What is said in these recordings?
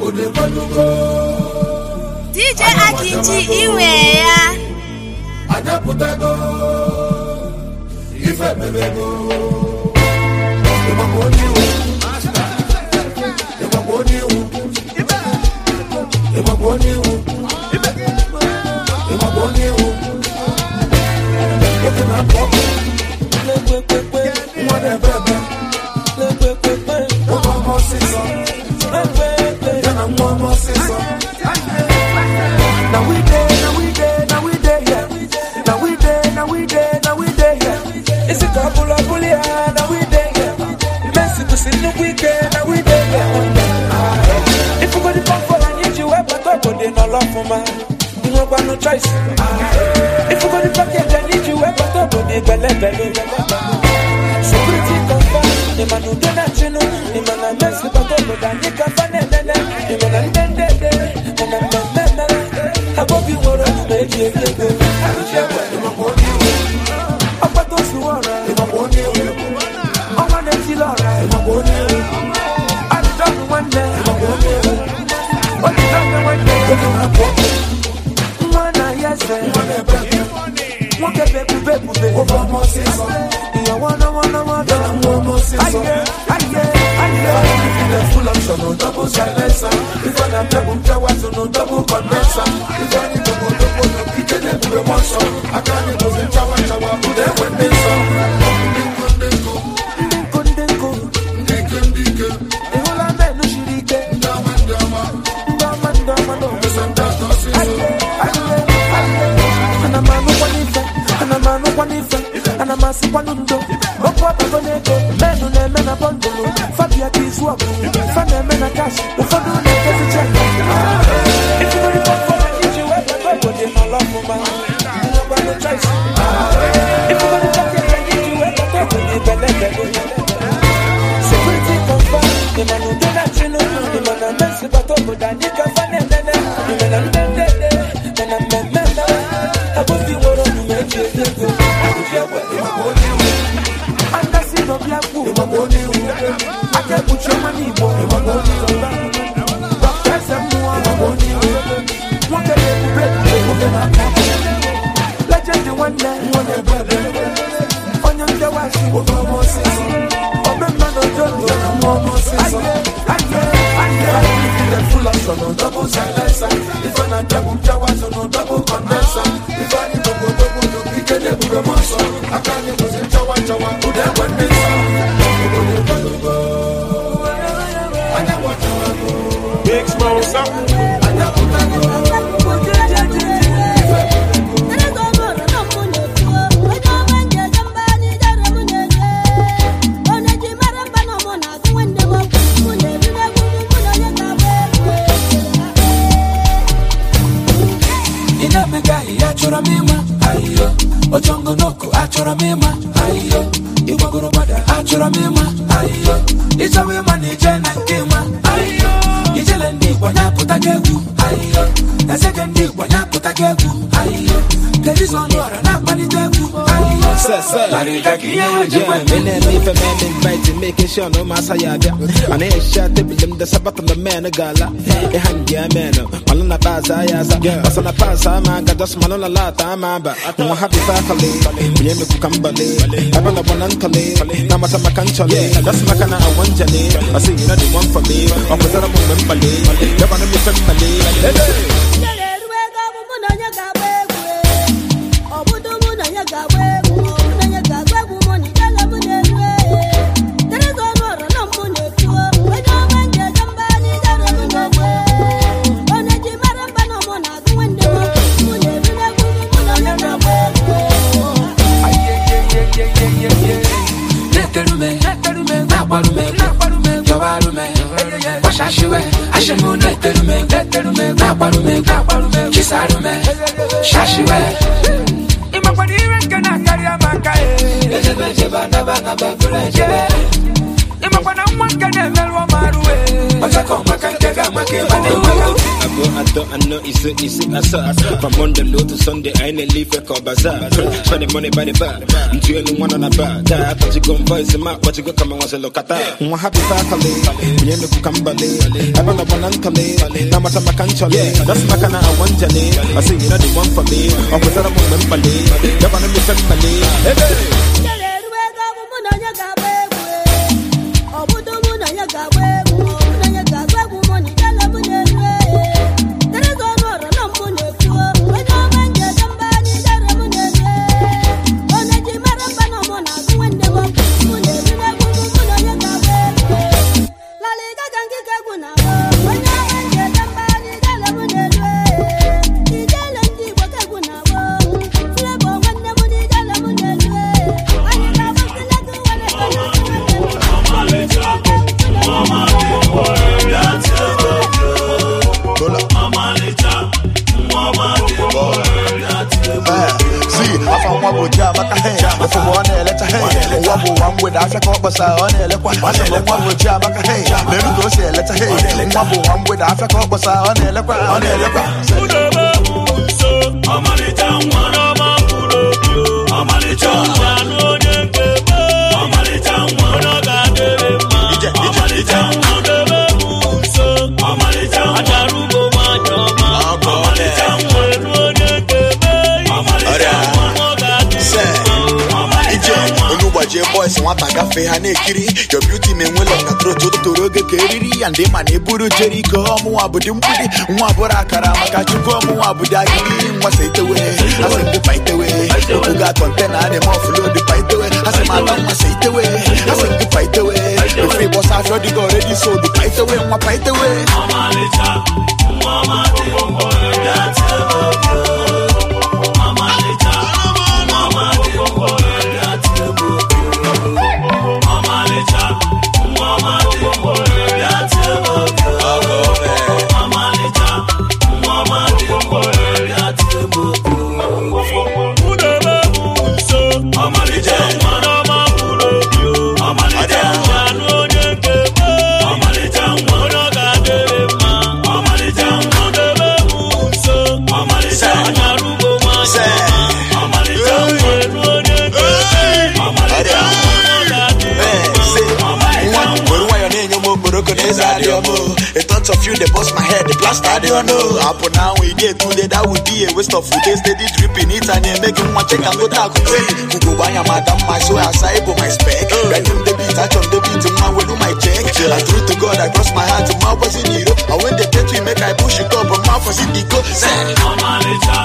DJ Akinji iwe ya Adaputago Ife bebego no choice. If you go to package, I need you ever to go the belly. So pretty confirm, the man who did that, you know, the man I mess with, but over the Nika Fanana, the man I did I hope you want to make it go. I'm about to see what I'm on the Zilora, I'm done one day. What is done one day? Double silencer. If I am no double condenser. If I need to go you can never one song. I can't go in Chawa, put them when they song. No masayada ane shate bilim da sabata na mena gala e hangia mena maluna baza yaza basana pasa manga dos maluna lata mamba mo happy fakale bilim ku kambale abana bonantale na mata makanchale das makana awanjale I say you know the one for me opposite mo mbale da bana mi family Imagine I know it's a from Monday low to Sunday, I ain't leave a call bazaar. Spend the money by the bar. I'm to anyone on a bar. I thought you go voice him out, but you go come and watch a look at that. I'm happy faculty. You know, Kambale. I'm on a banantale. Now, much of my country. That's my kind of one journey. I say, you know, the one for me. I'm with a woman, Bali. You're going to be family. Hey, boys want a cafe and a kiri. Your beauty men will on a throat to Roga Kerry and the man Eburu Jericho, Muabudumudi, Muabura Karamaka, Muabudagi, was it away. I said the fight away. Who got content animal flew the fight away. I said, Madame, I say it away. I said the fight away. The free was already already, so the fight away, my fight away. A thought of you, they bust my head, the blast I don't know. Up now we get today, that would be a waste of food. They steady dripping it and they make one check and go talk to me. Who go buy a madam, my soul, I say, my spec. Right on the beat, touch on the beat, man, will do my check. And through to God, I cross my heart to my was in Europe. And when they get me, make I push it up, and mouth was in the go. Say, Mama,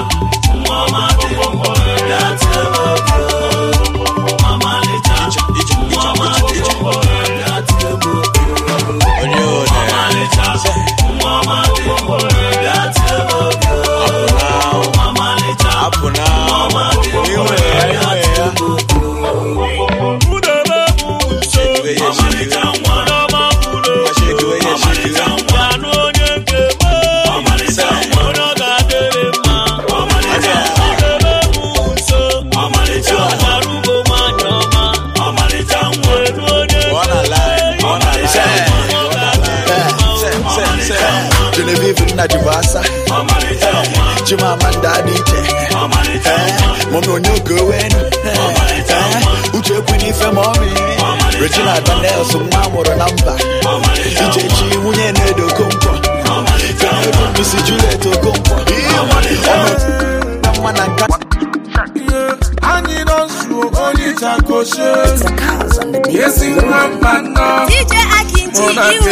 Najibasa, Chimamanda DJ, Mono Goen, Uche Puni Famori, Regina Daniel, some Mamor number, Ichi Uyenedo Compo, Missy Juliet Compo, DJ Akinji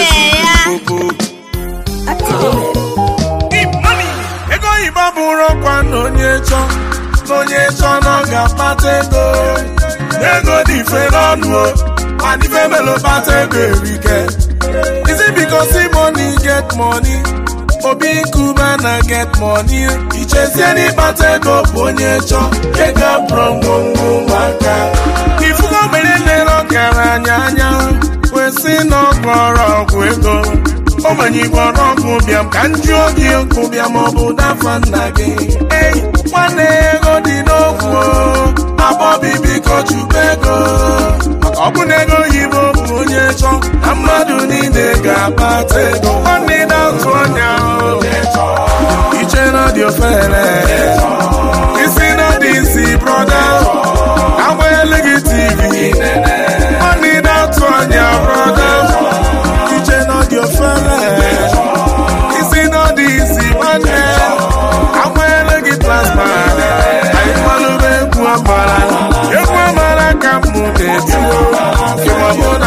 ego iba bụrụ kwa n'onye chọ n'oga kpata ego dị ife n'ọnụ and ife melo kpata ego erike. Is it because the money get money? Obi Kuba na get money. Ichezie n'ịkpata ego bụ onye chọ ego brongongo maka ifugo mere nlere ọgaranya anya kwesị n'ọkpọrọ ọgwụ ego. Omenyi gwọrọ ọgwụ bịam ka ndị oge okwu bịam ọ bụ dafa nna gị. Ei, nwanne ego dị n'okwu abọbi biko chukwu ego maka ọ bụ na ego oyibo bụ onye chọ na mmadụ niile ga-akpata ego. Nwanne na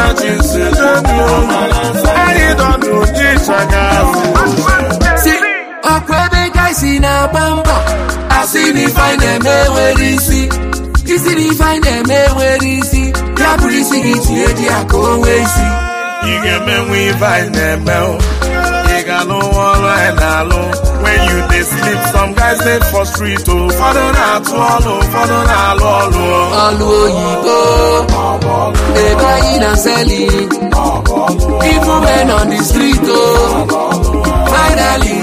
See, Okwebe guys in a bamba. I see the fine them where is he? Is it fine them where is he? Yeah, pretty see it here, I go away see. You get me we find them well. You got no one and alone. When you they sleep, some guys live for street oh. Follow na to follow na lolo. All you go, they buying and selling. People men on the street oh. Finally,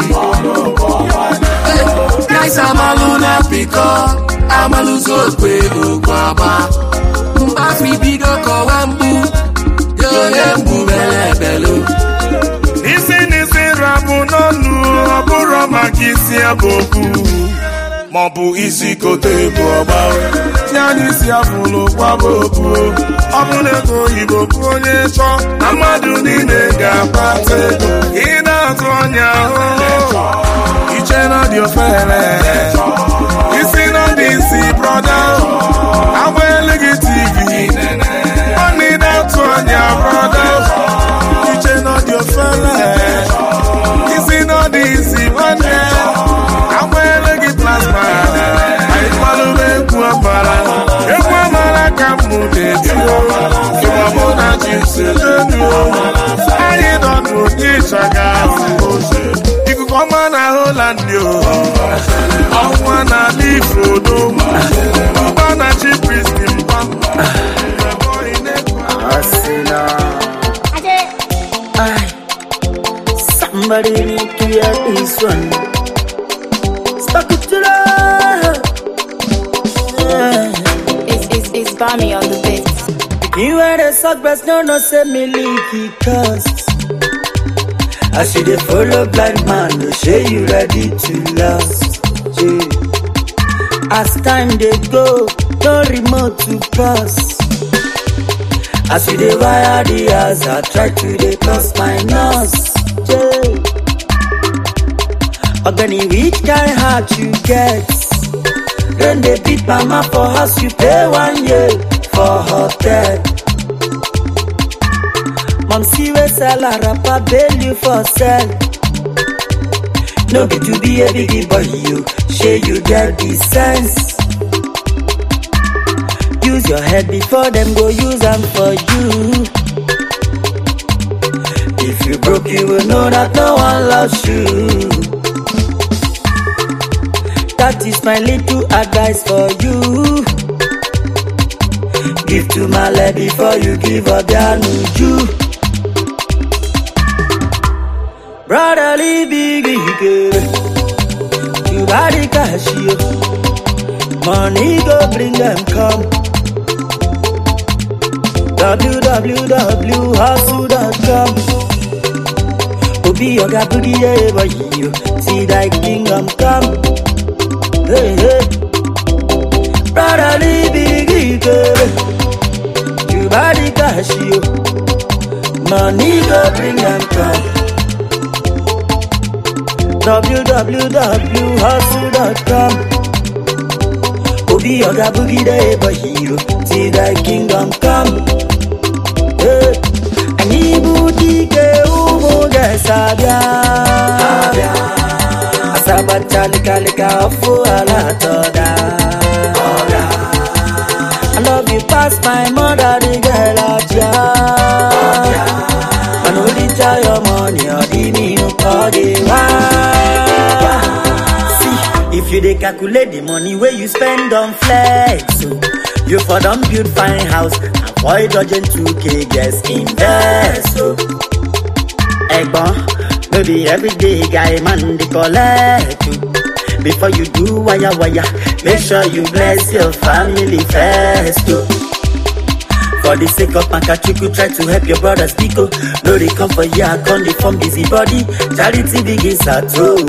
guys I'm a luna picker. I'm a loser kwego kwaba. Mbafi bido ko wambu. Yo yembu bele belo. Nisi rabu nonu aburo magisi aboku. Mobu isi kote boba. Tiani si afulo kwa boku. Abule go ibo konye cho. Amadu ni nega pate. Ina tonya ho. Ichena dio fele. Isi no disi brother. Awele TV. Only that tonya brother. Ichena dio fele. Isi no disi brother. Awele plasma. I follow the Kuamara. Kuamara Kamude. Kuamona Jinsu. I don't know this. You could come on a Holland. I wanna leave Rodo. I wanna cheap prison. Somebody need to hear this one. It's Bami on the beat. You are the suck best, no say me leaky cause I see the follow blind man, no say you ready to last. Yeah. As time they go, no remote to pass. I see the wire the house, I try to dey plus my nose. Yeah. Organic which kind heart you get? Then they beat mama for house, you pay 1 year for hotel. Mom see we sell a rapper, bail you for sell. No be to be a biggie boy, you share you get the sense. Use your head before them go use them for you. If you broke, you will know that no one loves you. That is my little advice for you. Give to my lady before you give up your nuju. Brotherly biggie girl, you body cash you. Money go bring them come. www.hustle.com. Obi yoga boogie boy you. See thy kingdom come. Hey, hey. Brotherly biggie girl, you body cash you. Money go bring them come. www.hustle.com. Obi yoga boogie day boy you. See thy kingdom come. Hey. Ani boutique umu gesabia. Sabatalika lika ofu alatoda. I love you past my mother, the girl of ya. And only tell your money or the minu kodiwa. See, if you dey calculate the money where you spend on flex, so you for don't build fine house, avoid dodging 2K, just invest. So, Egbon. Maybe every day guy man they collect you. Before you do wire, make sure you bless your family first too. For the sake of Makachuku, try to help your brothers Biko. No they come for ya, come they form busy body. Charity begins at home.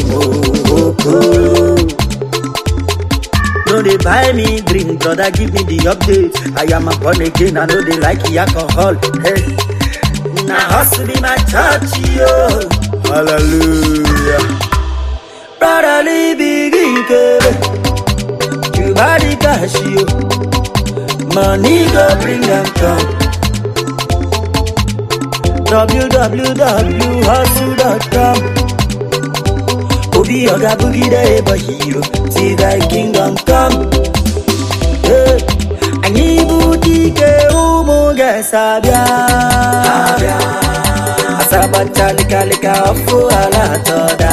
No they buy me drink, brother give me the update. I am a born again, I know they like alcohol. Hey, now hustle be my church, yo. Hallelujah. Brotherly biggie girl, you body cash you. Money go bring them come. www.hustle.com. Obi Oga Boogie the Eba Hero, see thy kingdom come. Anyi boutique umuga sabia. Asabata lika ofu ala toda.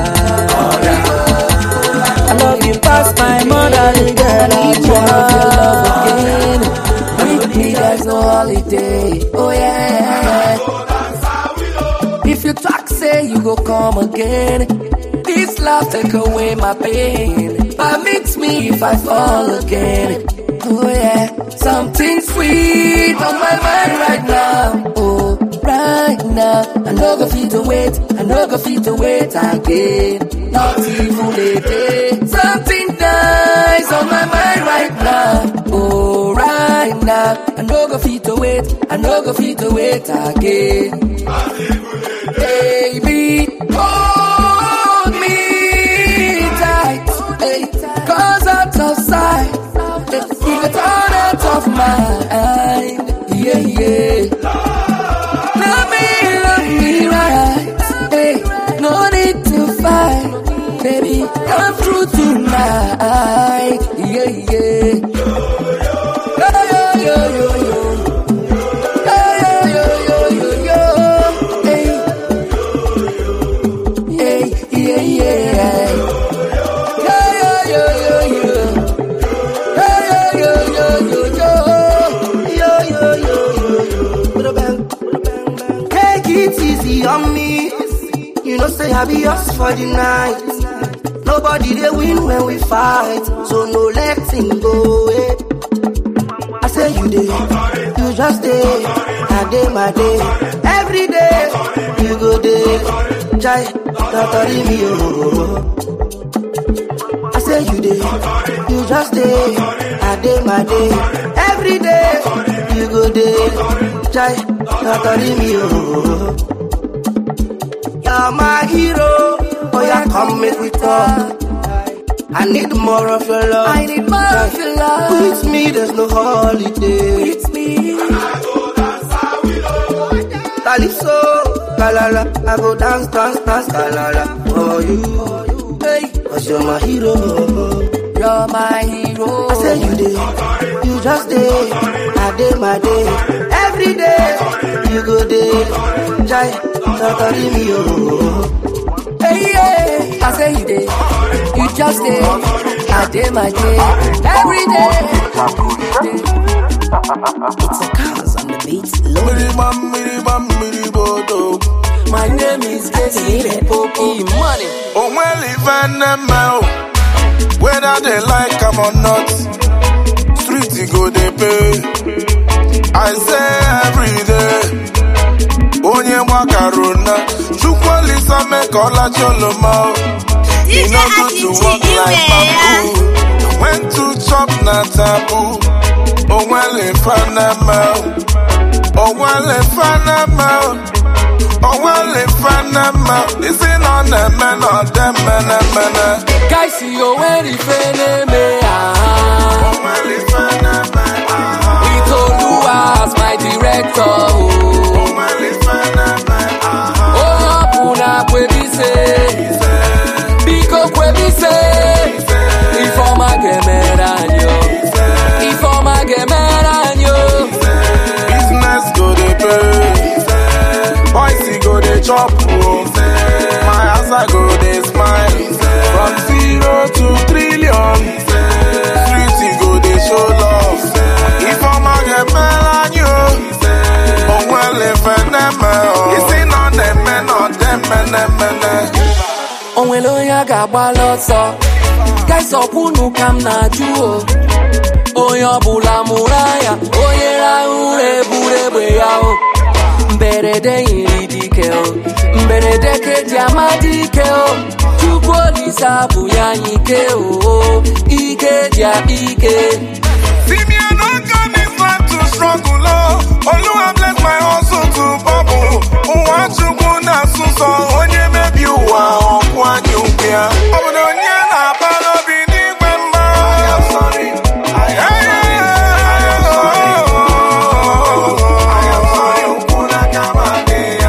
I love you past my mother, girl. I need more of your love again. With me there's no holiday. Oh yeah. If you talk, say you go come again. This love take away my pain. Permit me if I fall again. Oh yeah, something sweet on my mind right now. Oh, right now. I no go fit to wait. I no go fit to wait again. Not even a day. Something nice on my mind right now. Oh, right now. I no go fit to wait. I no go fit to wait again. Baby, hold me tight. Hey, 'cause out of sight. You can turn out of mind. Yeah, yeah. Love me right. Hey, no need to fight. Baby, come through tonight. Yeah, yeah. Yo, yo, yo, yo, yo. Yo, yo, yo, yo, yo. Hey. Hey, yeah, yeah. Yo, yo, yo, yo, yo. Take it easy on me. You know, say I be yours for the night. Nobody they win when we fight, so no letting go. I say you did, you just did. I did my day, every day. You go day, jai, not me oh. I say you did, you just did. I did my day, every day. You go day, jai, not me oh. You're my hero, oh yeah, come make we talk. I need more of your love. I need more of your love. With me, there's no holiday. With me. Calypso, kalala, I go dance, kalala, for you. Hey, 'cause you're my hero. You're my hero. I say you did, you just did. I did my day, every day. You go day, jai, tatari me oh. Hey yeah, I say you did, you just did. I did my day, every day. It's a cause on the beat. My name is Casey Poki Money. Oh well, even whether they like them or not, street you go they pay. I say every day. Onye macarona, chukwali same kola choloma. You know good to walk like bamboo. When to chop na taboo. Oh well, if I oh well, if oh well, if is it on the man or them man? Guys, see you when you feel me. Oh well, if we told you as my director. Business go they pay, boys go they chop, my house I go they smile. From 0 to trillion, street go they show love. If I'm a get man you, oh well if it's in on them men or them men. Onwelo ya ga-agbalị ọsọ guys ọkwụnụ ka m na-ajụ onye ọbụla mụrụ anya onye rahụ ụra eburu egbe ya mberede yiri dike mberede keji amadi ike Chukwu Olisa bụ ya anyị ike ike ji ike. See me, I don't come this life to struggle. Oluwa bless my hustle to bubble. Nwachukwu na suso onye mebi ụwa ọkwanye ụbịa. Obodo onye na-abara obi n'igwe mma. I am sorry. Ukwu na kama dị ya.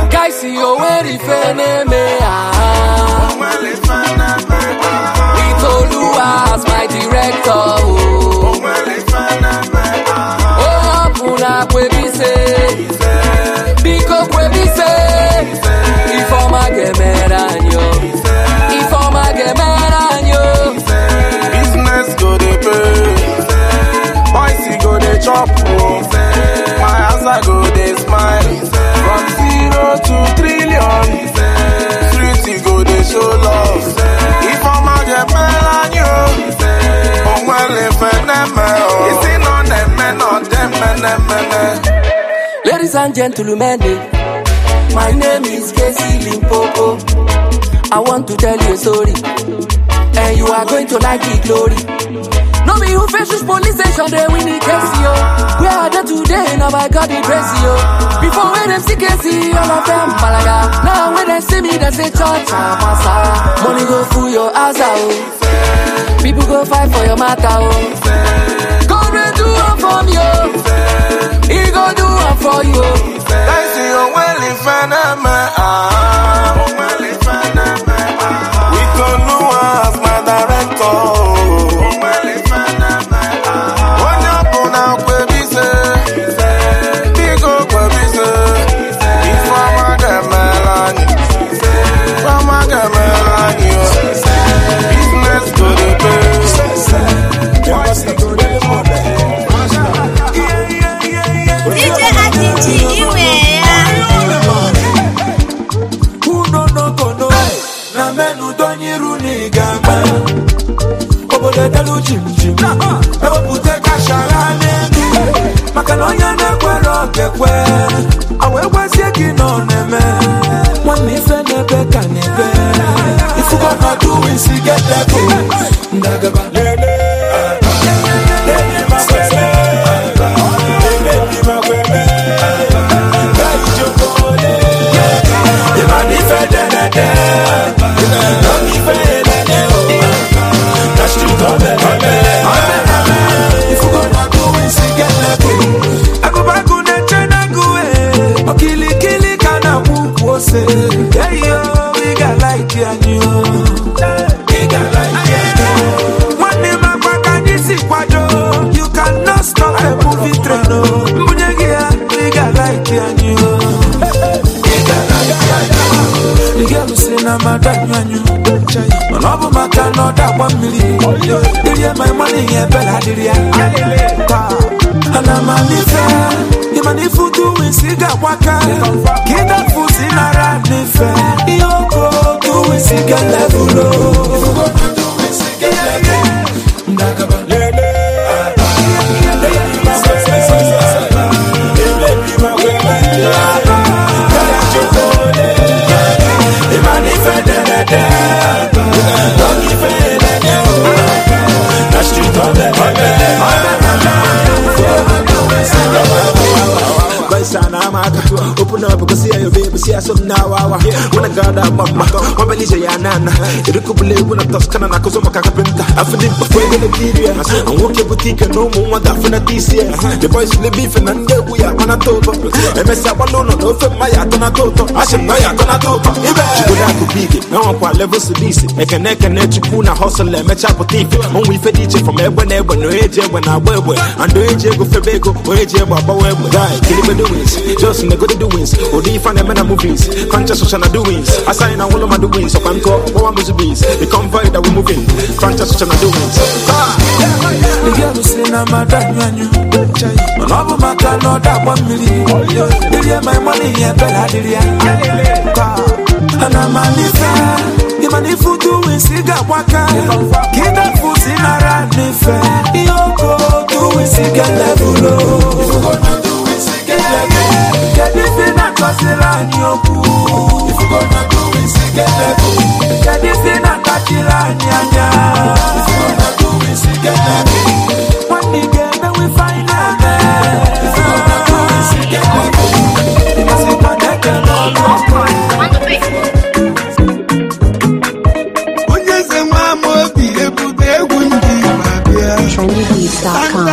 Ladies and gentlemen, my name is Casey Limpopo. I want to tell you a story, and you are going to like the glory. No be who face this police station, they win the case, yo. We are there today, now by God the grace, yo. Before when them see Casey, all of them balaga. Now when they see me, they say church, pasa. Money go through your house, oh. People go fight for your matter, oh. God will do it for you. He go do it for you. I see you well in front of me. We don't know as my director. If you gonna do it, see get that go. My money, yeah, Bella, and I'm a lifer. Even if you do it, see that waka. Get that food in a rat, lifer. You go do it, see that level. If you go do it, see that level. Open up because see your baby, see us now. When I got that mama, what believes ya nana? It could believe when I toss Canada, because I'm a carpenter. I feel it before the media. I'm walking boutique and no more than for this year. The boys will be beef and we are on a total. MS Abalono, no for my Atonato. I should buy Atonato. Chibunaku big, no one levels to this. I can neck and net Chipuna hustle and match up with it. When we fed each from everywhere, no age when I wear, and the age go for Bego, or age about guy, kill the doings, just in the good doings, or the fan and movies, conscious social doings. I sign all of my doings, so I'm called for bees. The convoy that we're moving, conscious social doings. The girl who say, I'm a Daniel. An album I cannot have 1 million. My money, yeah, Bella, and I'm a lifer. Even if you do it, see that waka. Get that food in a rat, lifer. You go do it, see that level. If you gonna do it, see that level. Get this in a Casilla, you go. If you gonna do it, see that level. Get this in a Casilla, if you gonna do it, see that level. One day, then we find out. If you gonna do it, see that level. You must be connected, trendybeats.com.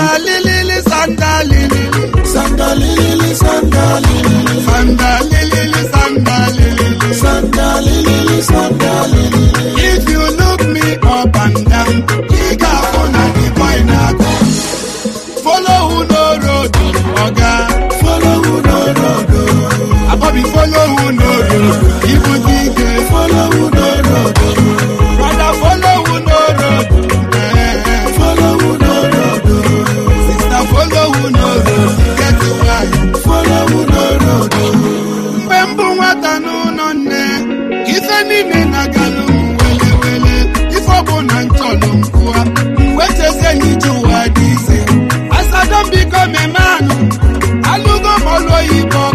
If you look me up and down, you got on the point now. Follow who no road, Oga. Follow who no road. I probably follow who no road. Even think follow who no road. Brother, follow who no road. Follow who no road. Sister, follow who no road. Get to right. Follow who no road. Mbembu wata no ne. Kizani me na galu wele wele. Ifo na ntolo mkua. Mwete se ni juwa dize. As I don't become a man, I look up all the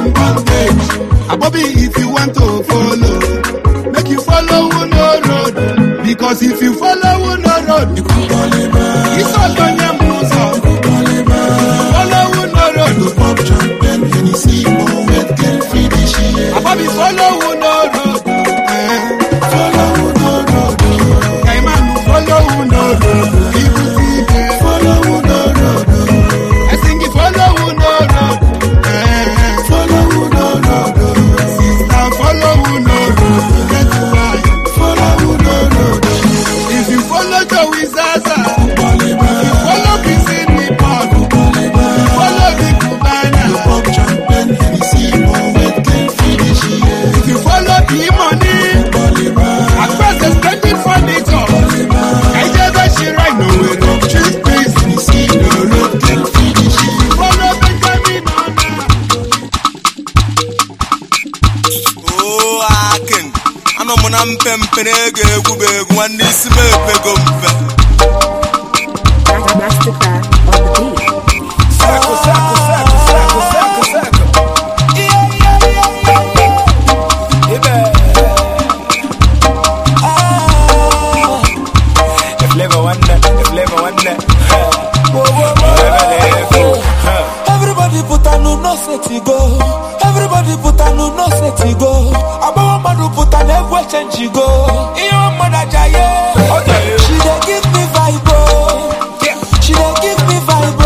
in bondage. Abobi, if you want to follow, make you follow no road. Because if you follow no road, you could call him. It's all on your moves. Follow no road. You pop champagne and you see more wet can finish it. Abobi, follow no road. Follow no road. Kaiman, follow no road. People see them. Follow no road. I think you follow no road. Follow no road. Sister, follow no road. That's why. Follow no road. If you follow Joey Zaza, you follow Kissing Me Pop, you follow the Cubana, you pop champagne and you see more wet can finish it. If you follow the money, across the spending furniture, I never she right nowhere. Treat place and you see no road can finish it. Follow Benjamin Oh, I can. I know when I'm pimping, one is Masterclass on the beat. Circle. The flavor one that. Everybody put a no set to go. Everybody put a no set to go. About madu put an egg change to go. Iyo mother jaye. She dey give me vibe. She dey give me vibe.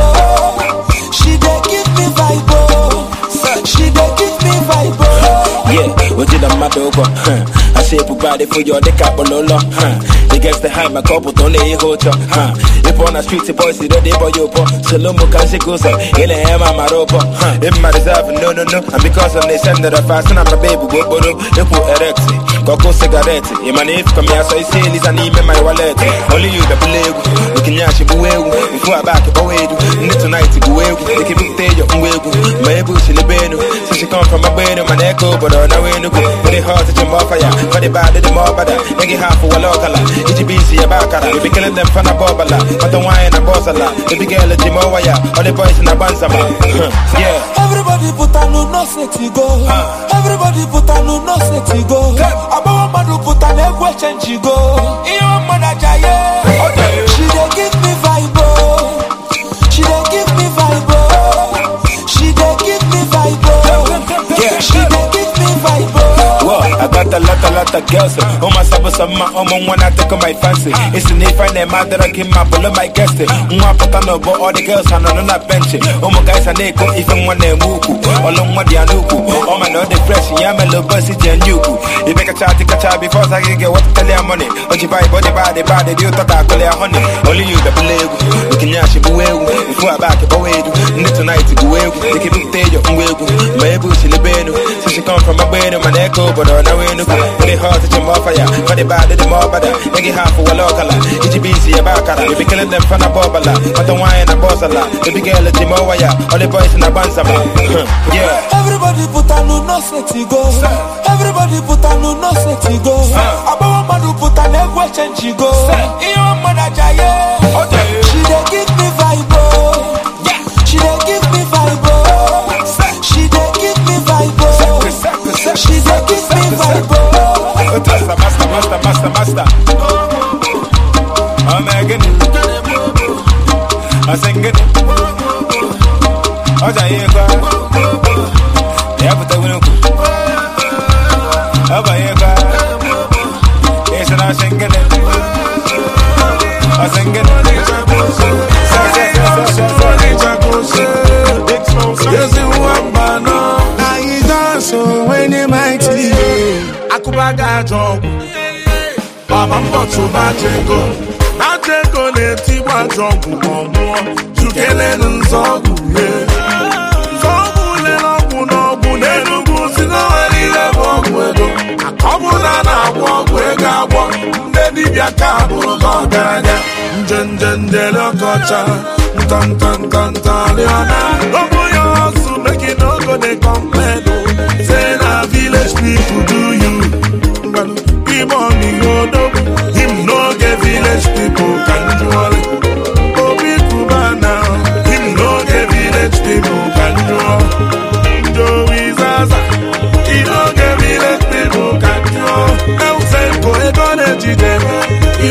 She dey give me vibe. She dey give me vibe. Yeah, what did I matter over? I say body for your dick up on Lola. They get the high, my couple don't lay hotel. If on the streets, the boys, they don't boy your boy. Salomo can she goes up in a hammer, my roper. If my reserve, no. And because of they send that I fast and I'm a baby, go put up, they put erecti. Coco cigarette, in my name, come here, so I say, Lisa, need me my wallet. Only you the blue, we can yash you away. Before I back away, and tonight to go away, they can take your way. My bush in the bed, so she come from my bed, my neck, but on the way to go. They hard to jump off fire, but they bad, they more bad. They get half for a local. EGBC, a bacara, they be killing them from a bobala, but the wine and bossala. They be girl at Jimowaya, all the boys in a bansama. Yeah. Everybody put a no set to go. Everybody put a no set to go. About madu put an egg change to go. Iyo mother jaye. She dey give me vibe. She dey give me vibe. She dey give me vibe. Yeah, she dey give me vibe. Whoa, I got a lot of girls. Oh my summer, one I take on my fancy. It's an if I name out that I give my bullet my guest. All the girls are on that bench. Oh my guys, and they go even when they move. All on what they are nuku. Oh my lord, the fresh, yeah, my little bussy and yuku. If I can take a child before I can get what to tell their money. Or you buy body, you talk about their honey. Only you the believe. We can yash you away. Before I back away. Tonight to go away. They can take your way. My bush in the bed. So she come from my bed and my echo, but on the way to go. They hard to jump off fire. But they bad, they more bad. They get half for a local. EGBC, a bacara. They be killing them from a bobala. But the wine and bossala. They be girl at Jimowaya. All the boys in a bansama. Yeah. Everybody put a no set to go. Everybody put a no set to go. About madu put an egg change to go. Iyo mother jaye. She dey give me vibe. She dey give me vibe. She dey give me vibe. She dey give me vibe. Master. I'm making it. I'm singing it. I'm saying it. Yeah, but I will go. I'm saying it. Yes, and I'm singing it. I'm singing it. Yes, you want man. Now you dance so when you might leave. Akubaga jump. Baba mbotu bajego. Bajego leti wajogu momo. Jukele nzogu ye. Zogu le nogu nogu nenugu sino elile wogu ego. Akobu na wogu ega wo. Ndedi bia kabu gogaranya. Njenjele kocha. Tan leona. Obu yo su make it no go de complain. Say na village people do you. Money, him no get village people can do all it. Obi Kubana, him no get village people can do all. Joey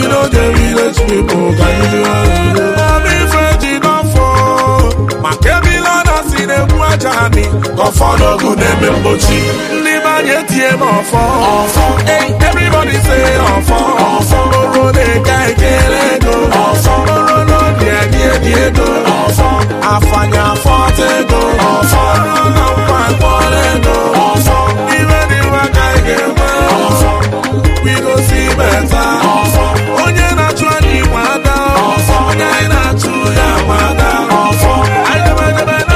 know the village people can you mommy Freddy don't fall my kebila na see them wajani go follow good name mbochi libanye tie mo fall hey everybody say fall oro de kai kelego oro no die go afanya forte go oro no pa go even if I get we go see better onye na try ni wada onye na try ya wada I never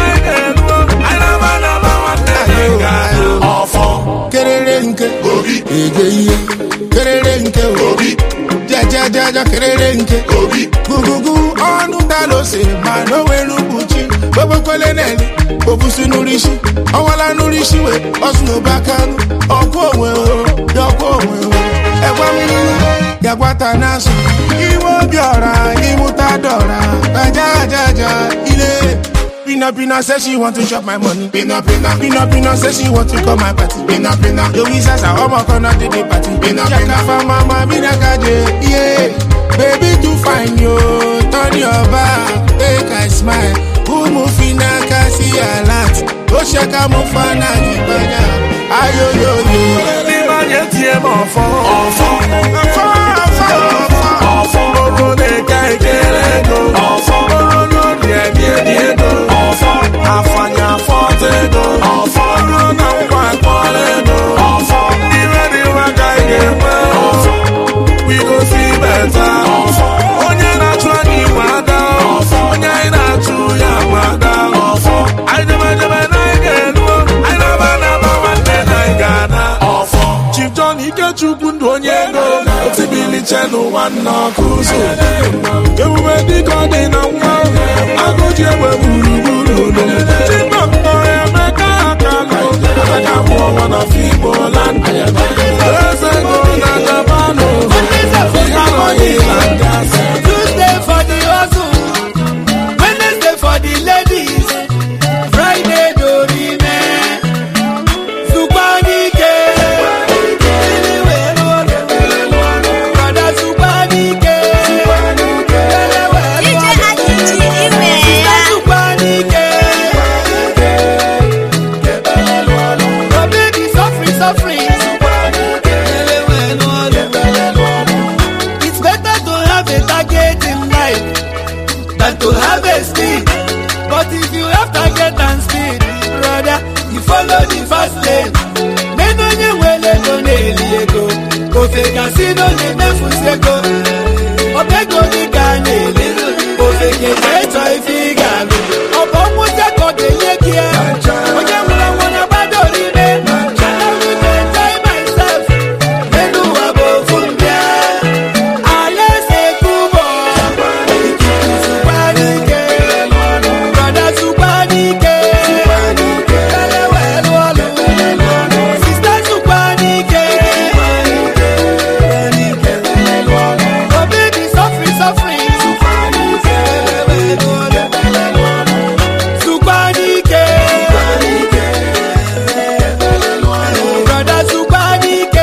Kererenke obi egeye kererenke obi jaja kererenke obi gugugu onu dalose ma no welu buchi bobo koleneni obusu nurishi awala nurishi we osno bakanu okwo onwe egwa mi yagwata naso iwo biora imutadora jaja ile Pina says she want to chop my money. Pina says she want to call my party. Pina Louisa sa omo kona di party. Jaka fa mama mina kaje. Yeah, baby too fine yo. Turn your back, make I smile. Umu fina kasi alat. O shaka mo fana ni banya. Ayo yo. Ni manye tie mo fo. Oro de kai kelego. Oro no die go. Afanya forte go oro na kwa kwalego even if I get we go see better onye na try ni wada onye na try ya wada I never one day I gana Chief John Ikechukwu ndo onye go otibili chenu nwanna kuzo emume dịka ọ dị na nwa agụji egbe gburugburu Chimamanda Emeka Akalo Emeka bụ ọnwa na Igbo land eze go na Japan Tuesday for the hustle, Wednesday for the ladies, Friday Dorime, Supanike, Brother Supanike, Supanike, oh baby suffering. It's better to have a target in life than to have a speed. But if you have target and speed, brother, you follow the fast lane. Men on your way, let go, Nelly, go fake casino, they never say go. Obego the Gane, go fake a toy figure. Upon what I got the year, wanna battle the man. I will enjoy myself. Men who are both from there. Let's say Kubo. Supanike, brother Supanike, sister Supanike, oh baby suffering, Supanike, brother Supanike,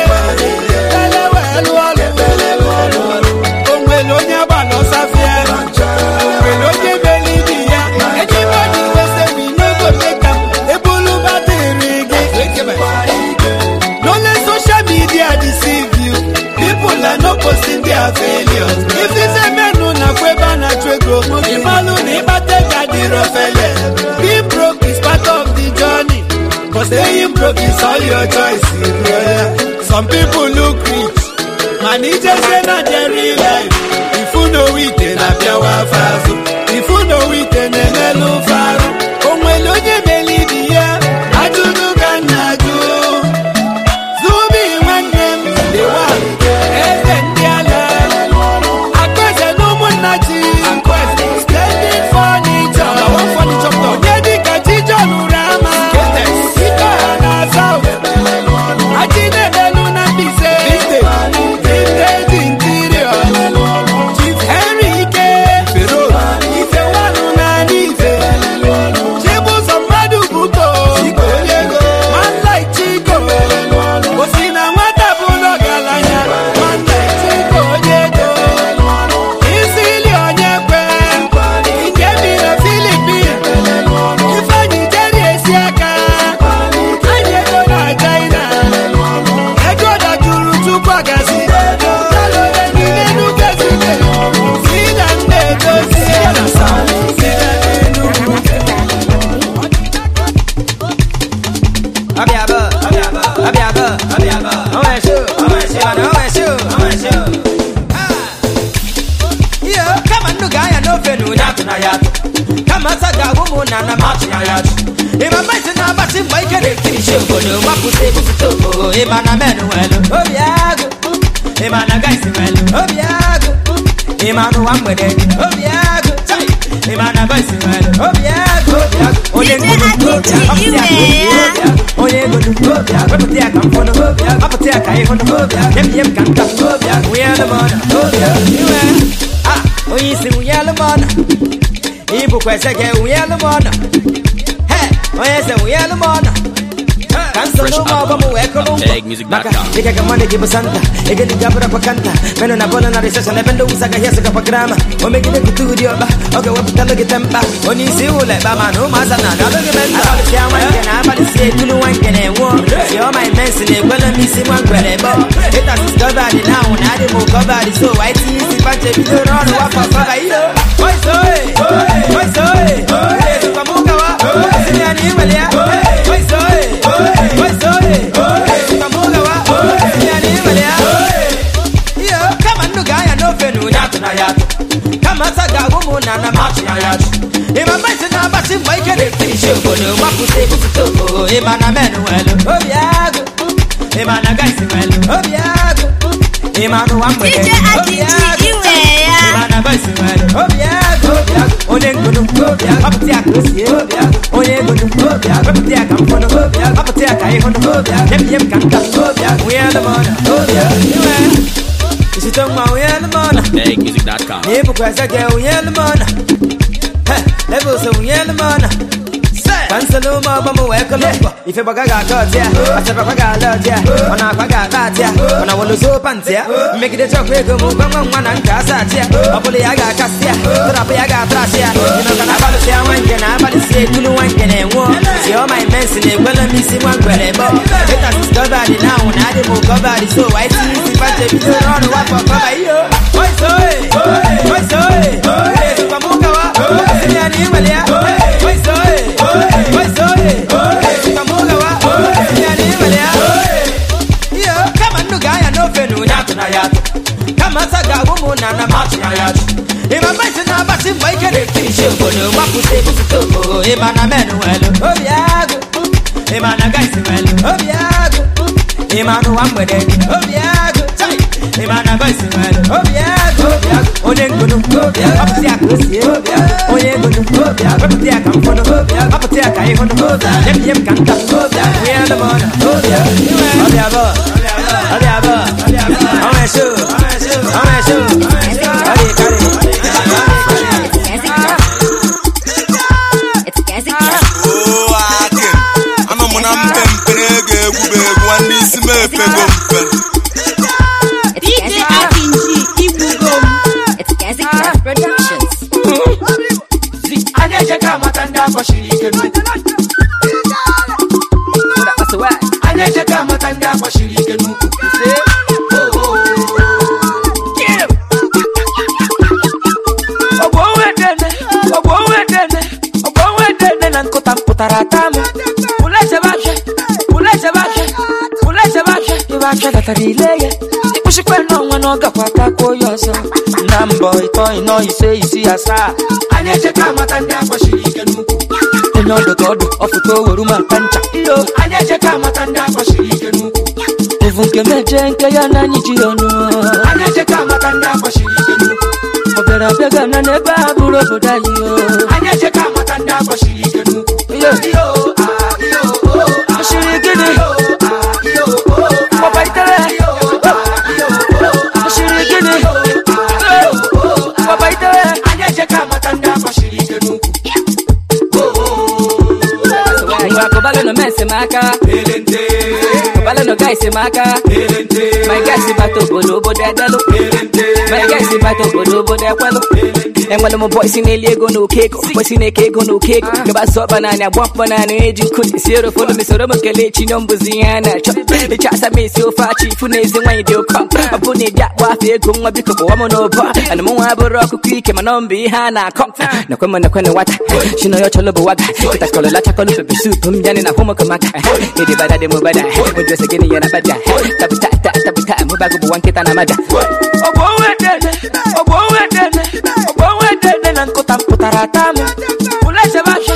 Onwelonya balo safia, Onwelonya belidia. Anybody who say we no go make am, ebulu battery again. No let social media deceive you. People are not posting their failures. If it's a man who na kweba na twego, imalu ni bateka di rofele. Being broke is part of the journey, but staying broke is all your choice. Some people look rich, man, it just say not their real life. If you know it, then I be our fazu. If you know it, then I know faru. Onwelonya belidia, ajudu kanaju. Zubi when them they want, then they are akwese no munachi, standing furniture. I want furniture. Onyedi kachijo nurama, sika na sao. Ajine belu na bise, vintage interior. Chief Henry K. Ife wanu na nife. Kama saga wumu na na machi na yatu. Ima maisi na basi mwaike de finish yo kono mapuse bufuto. Ima na menu welu obiago. Ima na gaisi welu obiago. Ima no wamwede obiago. Ima na gaisi welu obiago. Oye gudu oye gudu wapatia kamfono wapatia kaihono yem kanta uyala mana oyisi uyala mana ibu kwese ke uyala mana oyese uyala mana Cancel no more from Maka, take a money give a Santa, again the Gabra Pacanta, men on a bola na recession, and do Saga Yasaka Pagrama, or make it a good to okay, what to look at them back, only see you like Bama, no Mazana, another man, I say to no one can walk. You're my mention, well, I'm missing one credible. It has discovered now, and I didn't cover it, so I see if I take you on what for Kama saga wumu na na machi na yatu. Ima maisi na basi mwaike de finish yo kono mapuse bufuto. Ima na menu welu obiago. Ima na gaisi welu obiago. Ima no wamwede obiago. Ima na gaisi welu obiago. Onye ngunu obiago. Wapatia kusi obiago. Onye ngunu obiago. Wapatia kamfono obiago. Wapatia kaihono obiago. Yem kanta obiago. Uyala mona obiago. She told me we are the mana. Music.com. People crash again, we are the mana. Level so we are the mana. Cancel no more, but we welcome. If you baga got ya, I said baga got ya. On a baga got ya. On a wall so pantia. Make it a chocolate go move one and casa ya. A bully I got castia. But I got trashia. You know can I about to say one can I about to say to no one can and one. See all my men in it, well I'm missing one credible. It has discovered it now, and I didn't cover it, so I see if I take you on what for cover you. Why so? Why so? Kamukawa. Yani Malia. Why so? Why so? Kamukawa. Yani Malia. Yo, kama nugaya no fenu nyatu na yatu. Kama saga wumu na na machi na yatu. Ima maisi na basi mwaike de finish yo kono mapuse bufuto. Ima na menu welu obiago. Ima na gaisi welu obiago. Ima no wamwede obiago. Ima na gaisi welu obiago. Onye ngunu obiago. Wapatia kusi obiago. Onye ngunu obiago. Wapatia kamfono obiago. Wapatia kaihono obiago. Yem kanta obiago. Uyala mona obiago. Obiago. Obiago. Omeshu. Omeshu. Kari kari. It's Gazi Craft Productions. Nambo ito ino isi asa. Anyeche kama tanda kwa shirike nuku. Enyondo todo ofuto weruma pancha. Iyo anyeche kama tanda kwa shirike nuku. Uvunke meje nke ya nanyi jionu. Anyeche kama tanda kwa shirike nuku. Obera bega na neba buro bodayo. Anyeche kama tanda kwa shirike nuku. Iyo iyo iyo shirike ni. Iyo papa itale. Shirike ni. Papa itale. Anyeche kama tanda kwa shirike nuku. Kobalo no mese maka. Kobalo no guys maka. My guys bato bodo bodelo. My guys bato bodo bodelo. And one of my boys in the Lego no cake, boys in the cake no cake. The bass up banana, walk banana, aging could zero for me, so I'm a kalechi numbers in the chats I made so far, chief, who knows when you come. I put it that way, they're going to become a woman over. And the more I have a rock quick, and my number behind I come. No come on the corner, what? She know your cholobo wag. But I call a lot of color for soup, Jan in a home of Kamaka. Lady Bada de Mubada, we're just getting in a bada. Tapita, Mubago, one kit and a mada. Oh, boy, and Kotam Putaratam. Ulasa Basha,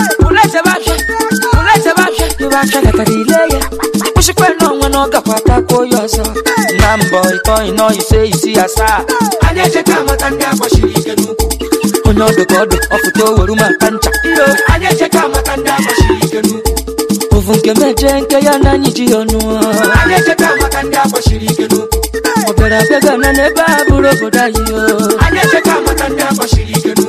you are Shakari. Push a quell on one Pataco yourself. Namboy, boy, no, you say you see a star. I need to come out and get what she can do. On the god of the Toruma Pancha. I need to come out and get what she can do. Ufunke mejenke ya nani jionu. I need to come out and get what she can do. Opera pega na neba buro bodayo. I need to come out and get what she can do.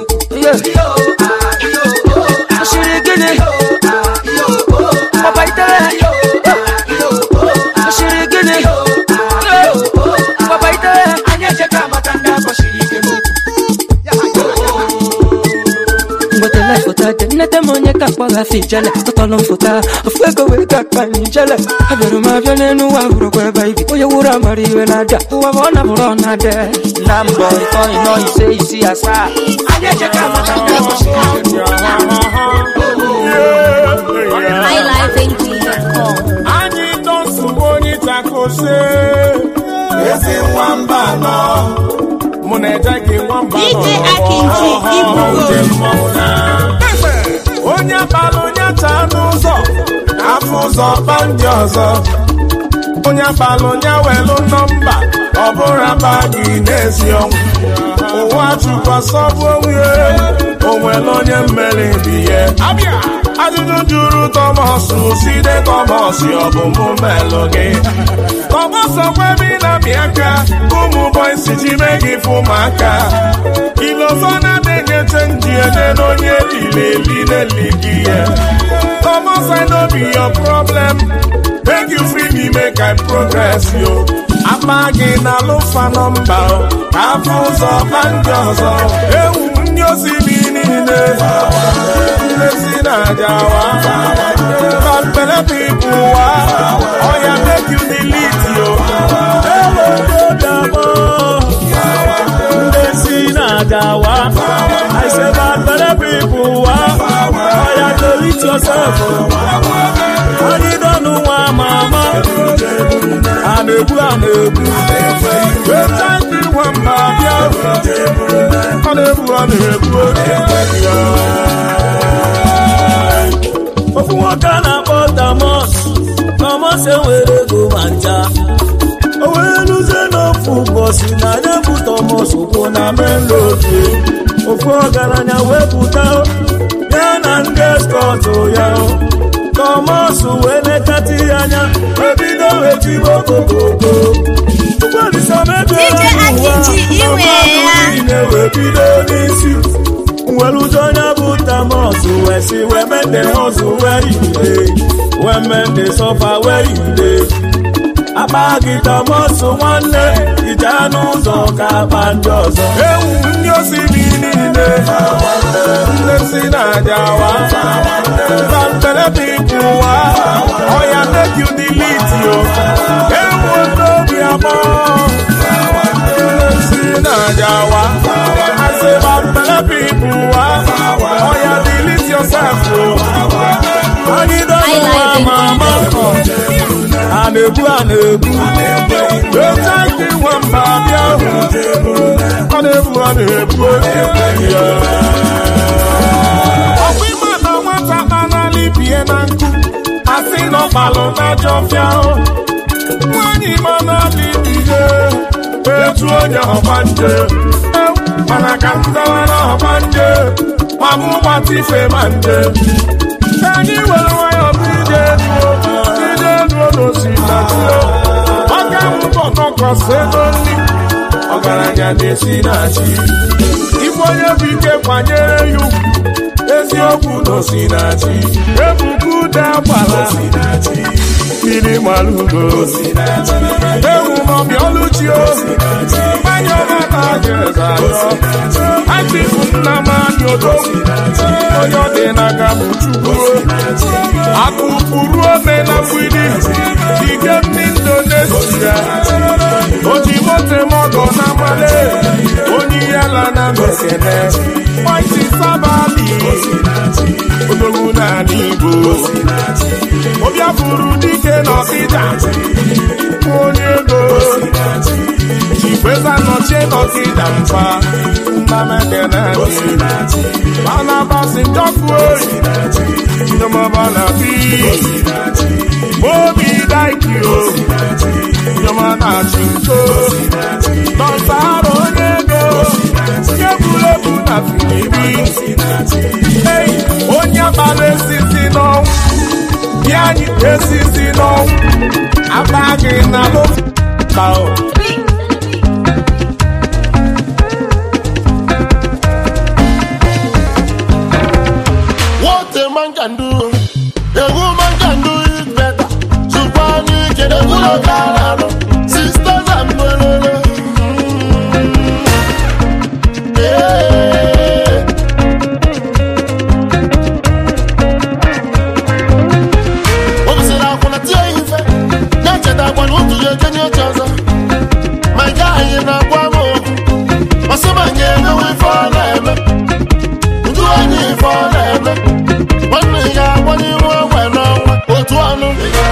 Netamonya kakwa fijala totolo mfuta afwego weka kanjala aberu mavyane nuwa urokwe baby oya ura mariwe nada uwabona burona de nambo boy no you say you see asa ajeje kama highlife.com ani don suwoni takose ese wamba no moneta ki wamba no DJ Akinji Ibugo Onya balonya tanuzo afuzo banjozo Onya balonya welu number obura bagi nesion Owa kwa sobo ye Owelonya mmeli biye Abia Adudu juru Tomosu Side Tomosi obumu meloge Tomoso kwebi na miaka Kumu boy sijimegi fumaka Ilozona denye chenji Enenonye lile ligie Tomoso I know be your problem Make you free me make I progress yo Amagi na lufa number Afuzo banjozo Ewu nyosi minine Nesina jawa But better people Oh yeah make you delete yo Nesina jawa I say but better people Oh yeah delete yourself I don't know why mama Anebu When time be one mafia Anebu Ofu wakana bota mos ewere go manja Oweluze no fubosi na nebuto mos Opo na melodi Ofu wagaranya webuta Yana ngeskoto yao Tomosu wene kati anya Ebido weti boko boko Ukweli samebe DJ Akinji iwe Ebido nisi Welu jonya buta mosu Wesi wemende hosu where you dey Wemende sofa where you dey Abagi tomosu wane Ijanu zoka banjozo Ewu nyosi minine Nesi na jawa Bantele people Oh yeah make you delete yo Ewu tobi amo Nesi na jawa I say bantele people Oh yeah delete yourself yo I need a mama Anebu Don't take me one babia Anebu Okwimana wata analipie na nku Asi no balo na jofia Mwanyi mana libiye Etu onye hopanje Mana kanzawa na hopanje Mamu watife manje Kanyi wewe yo bide no sinatio Oga mbo no kosedoni Ogaranya desinachi Ifonye bike kwanyere yu Ezi oku no sinachi Ebuku da pala sinachi Mini malugo ewu mọmi oluchio manya ọmata jeza atifu nna mani odo onye ọ dị n'aka bụ chukwu akụkpụrụ ome na mgbidi ike ndị Indonesia oji mote mọgọ na male onye yala na mekene maiti sabali odogwu n'ala Igbo ọbịa bụrụ dike n'ọkịja onye ego chikweza nọchie n'ọkịja mfa nnamekene mana basi njọfuo nyomabana bi Mobi daikio nyomana chinko nọsaro onye ego kebulebu na filibi onye agbara esisi n'ọnwụ ya anyị esisi n'ọnwụ abaghị na loka What a man can do, a woman can do it better. Supani kede kulo kalalo, sisters and brother. My guy in a guamo, or someone gave away for them. Do I need for them? One day I want you when I want to know.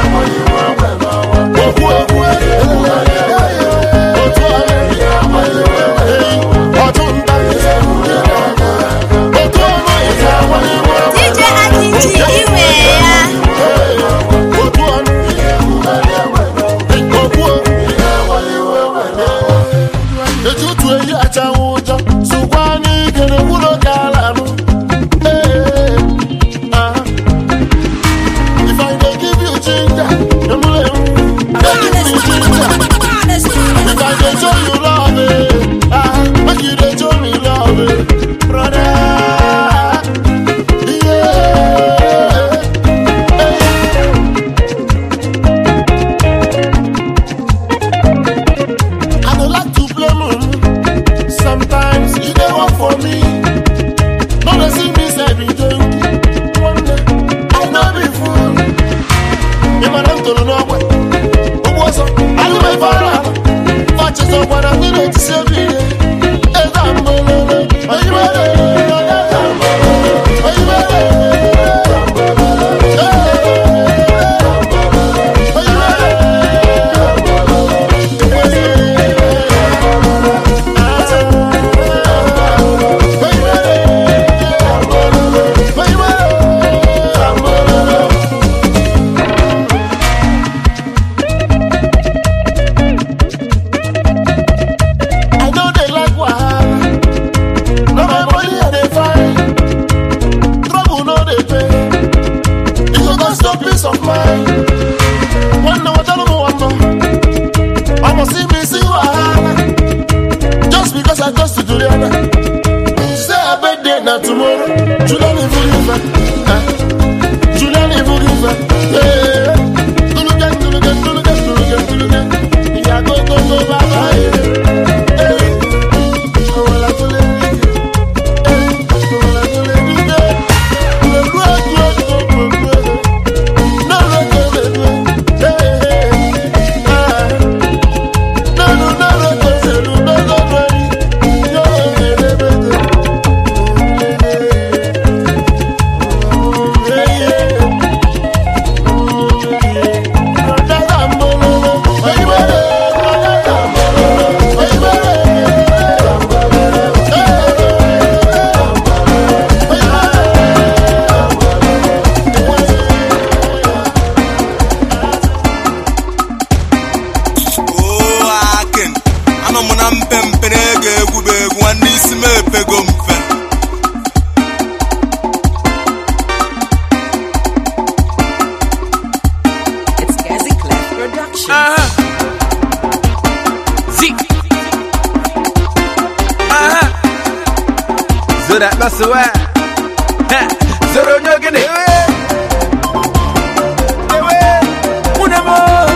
That's the way. Zero, you're gonna.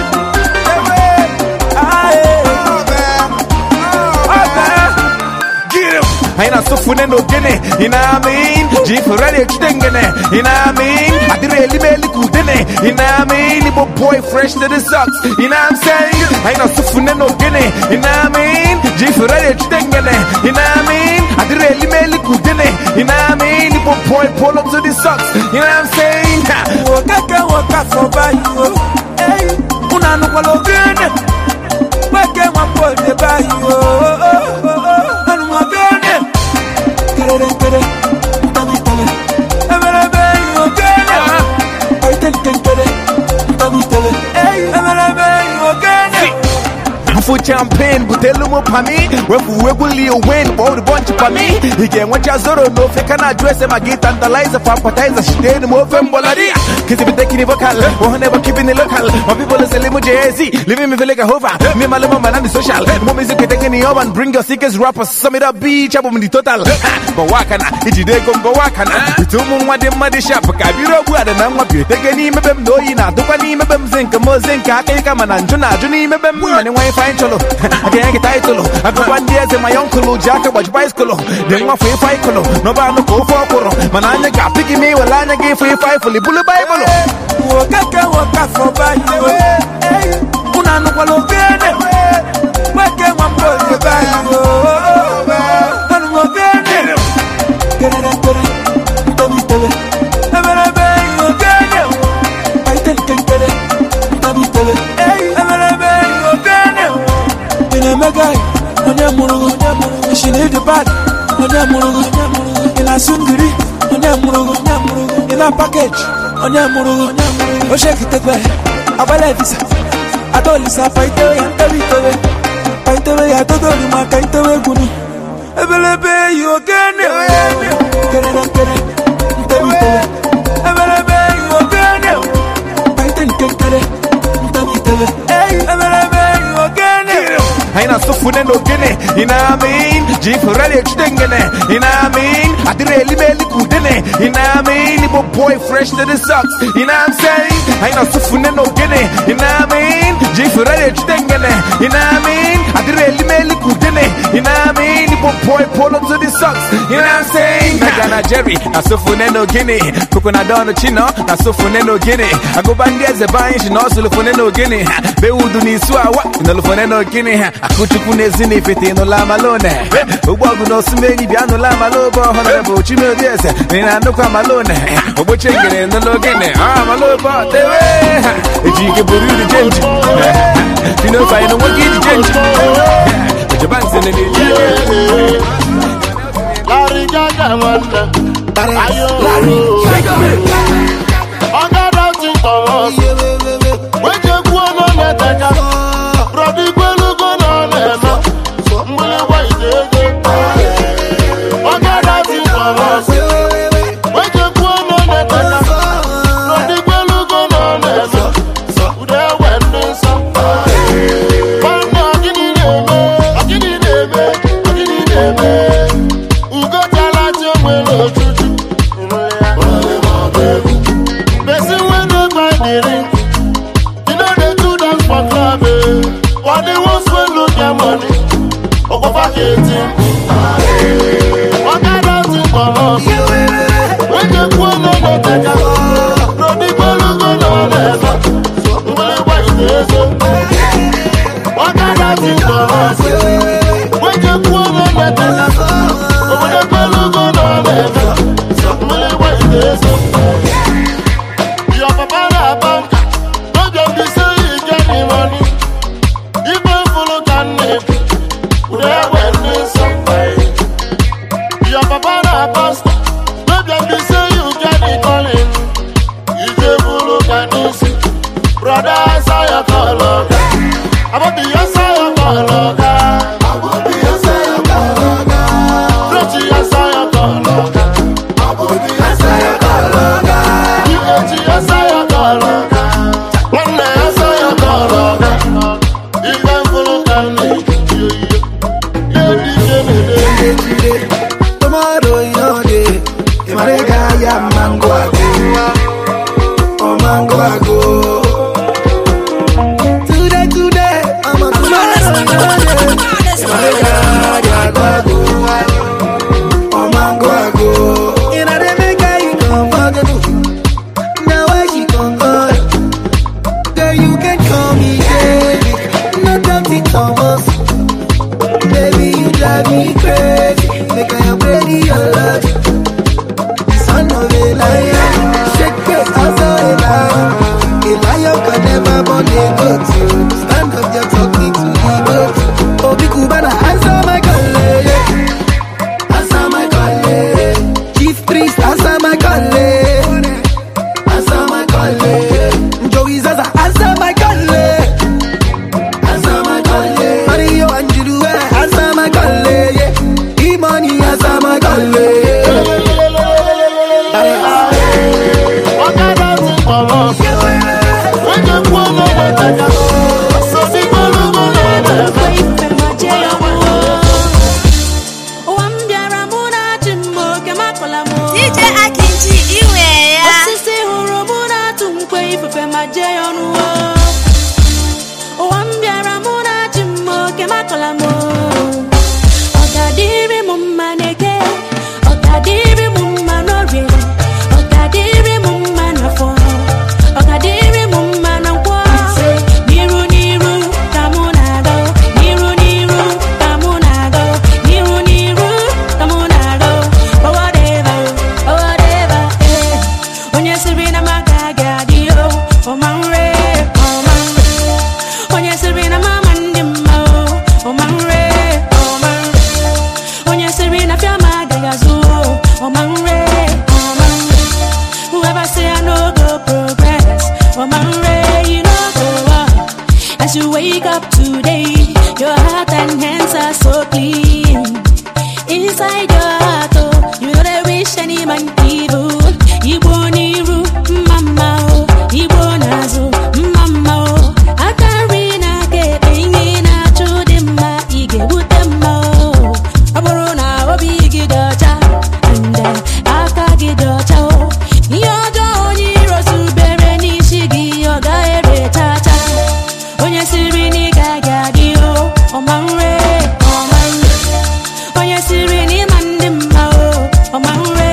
sufune no gene, you know what I mean? G for ready extendene, you know what I mean? I did really kudene, you know what I mean? Ibo boy fresh to the socks, you know what I'm saying? I know sufune no gene, you know what I mean? G for ready extendene, you know what I mean? I did really kudene, you know what I mean? Ibo boy pull up to the socks, you know what I'm saying? Waka for by you, hey, unano kwalo gene, wake one boy the by you, anu magene, kere, tabitale, emerebe you gene, I tabitale, hey, emerebe you gene. For champagne, but tell him up me. We will win, but the bunch of me. He can watch us or no, if can address him, I get tantalizer for appetizer. She did more from Boladi. Because if you taking a vocal, or never keeping the local, my people is a limo JZ, living me like a hover. Me, my little man, and the social. More music taking the oven, bring your sickest rappers, sum it up, beach up on the total. But wakana, if you dare go wakana, it's all one the muddy shop, Kabiro, and I'm what you take any of them, no, you know, do any of them think a Mozinka, come and Juna, Junie, and why find Cholo. I can't get title. I go 1 year to my uncle, Jack, watch bicycle. Then one free fight, no bad no go for Koro. Manana got picking me, well, I gave free fight for the Bullet Bible. Waka for by you, hey, Unano Walogene, wake one boy the by you, and Mogene, get it, tabitale, emerebe you gene, I think get it, tabitale, hey, emerebe you gene. In a mega, on your murugo, she need the bad, on your murugo, in a sunduri, on your murugo, in a package, on your murugo, shake it away, I will this. I don't listen, fight away and tell it away. Fight away, I don't know my kind of way. Gunu, I will obey you again. Get it, tell it away. I will obey you again. I think get it, tell it away. Hey, I will obey you again. I know sufune no gene, you know what I mean? G for ready extendene, you know what I mean? I did really kudene, you know what I mean? Ibo boy fresh to the socks, you know what I'm saying? I know sufune no gene, you know what I mean? G for ready extendene, you know what I mean? I did really kudene, you know what I mean? Ibo boy pull up to the socks, you know what I'm saying? Nagana Jerry, na sufune no gene, Kukuna dono chino, na sufune no gene. I go bandi as a buying, she knows sufune no gene. Be wudu ni suawa, no lufune no gene. Akuchukune zini fiti no la malone. Ubogu no sumeni biano la malobo. Honorable Chimel Diaz, Nina no kwa malone. Ubo chengene no logene. Malobo, tewe. Ejike buru di jenji. Pino fa ino wagi di jenji. Jabanse ne ni. Larry Gaga wanda. Larry Gaga. Oga Dawson Thomas. Weje kuono neteka. Brody Gwelu gono nema. Mbele wa idege. Oga Dawson Thomas. Weje kuono neteka. Brody Gwelu gono nema. Ude wende sa. Bana agini neme. Ugo tala chomwelo chuchu. Besi wende by the ring. You know they do that for club. What they want to look their money. Oko vacating. What I don't think for us. When they go on the take out. No the ball go on ever. Mbele wa idezo. What I don't think for us. When they go on the take out. No the ball go on ever. Mbele wa idezo. Your papa na bank. No just be say you get the money. Even follow can name. Ude wende somebody. Your papa na pastor. No just be say you get the calling. You just follow can see. Brother, I saw your color. About the answer your color. About the answer your color. Pretty answer your color. About the answer your color. You get the answer your color. When I answer your color. Even follow can tomorrow your day. Imarega ya mango ago. Oh mango ago. Today, I'm a tomorrow your day. drive me crazy. Make I upgrade your logic. Son of a lion, shake your ass out a lion. A lion can never born a goat. Stand up, you're talking to the goat. Obi Kubana, answer my call. Answer my call. Chief priest, answer my call. Answer my call. Joey Zaza, answer my call. Answer my call. Mario Anjulu, answer my call. E-money, answer my call. DJ Akinji iwe ya. Osisi hụrụ mụ na-atụ nkwe ifufe ma jee ya ọnụ ụwa m bịara mụ na-achị m oke makọla m ọ ga-adịrị m mma n'eke ọ ga-adịrị m mma n'orie ọ ga-adịrị m mma n'afọ ọ ga-adịrị m mma na nkwọ n'iru n'iru ka mụ na-aga n'iru n'iru ka mụ na-aga n'iru n'iru ka mụ na-aga whatever onye siri na m agaghị adị ọma nre onye siri na mama ndị mma ọma nre onye siri na fia m agaghị azụ ọma nre whoever say I no go progress ọma nre you no go up as you wake up today your heart and hands are so clean inside your heart you know they wish any man evil Igbo n'iru mama Igbo n'azụ mama akarị na-aga ebe ihe na-achụ dị mma ị ga-ebute mma ọ bụrụ na obi gị dị ọcha nde aka gị dị ọcha ihe ọjọọ onye iro zubere n'isi gị ọ gaghị erechacha onye siri na ị gaghị adị ọma nre onye siri na ịma ndị mma ọma nre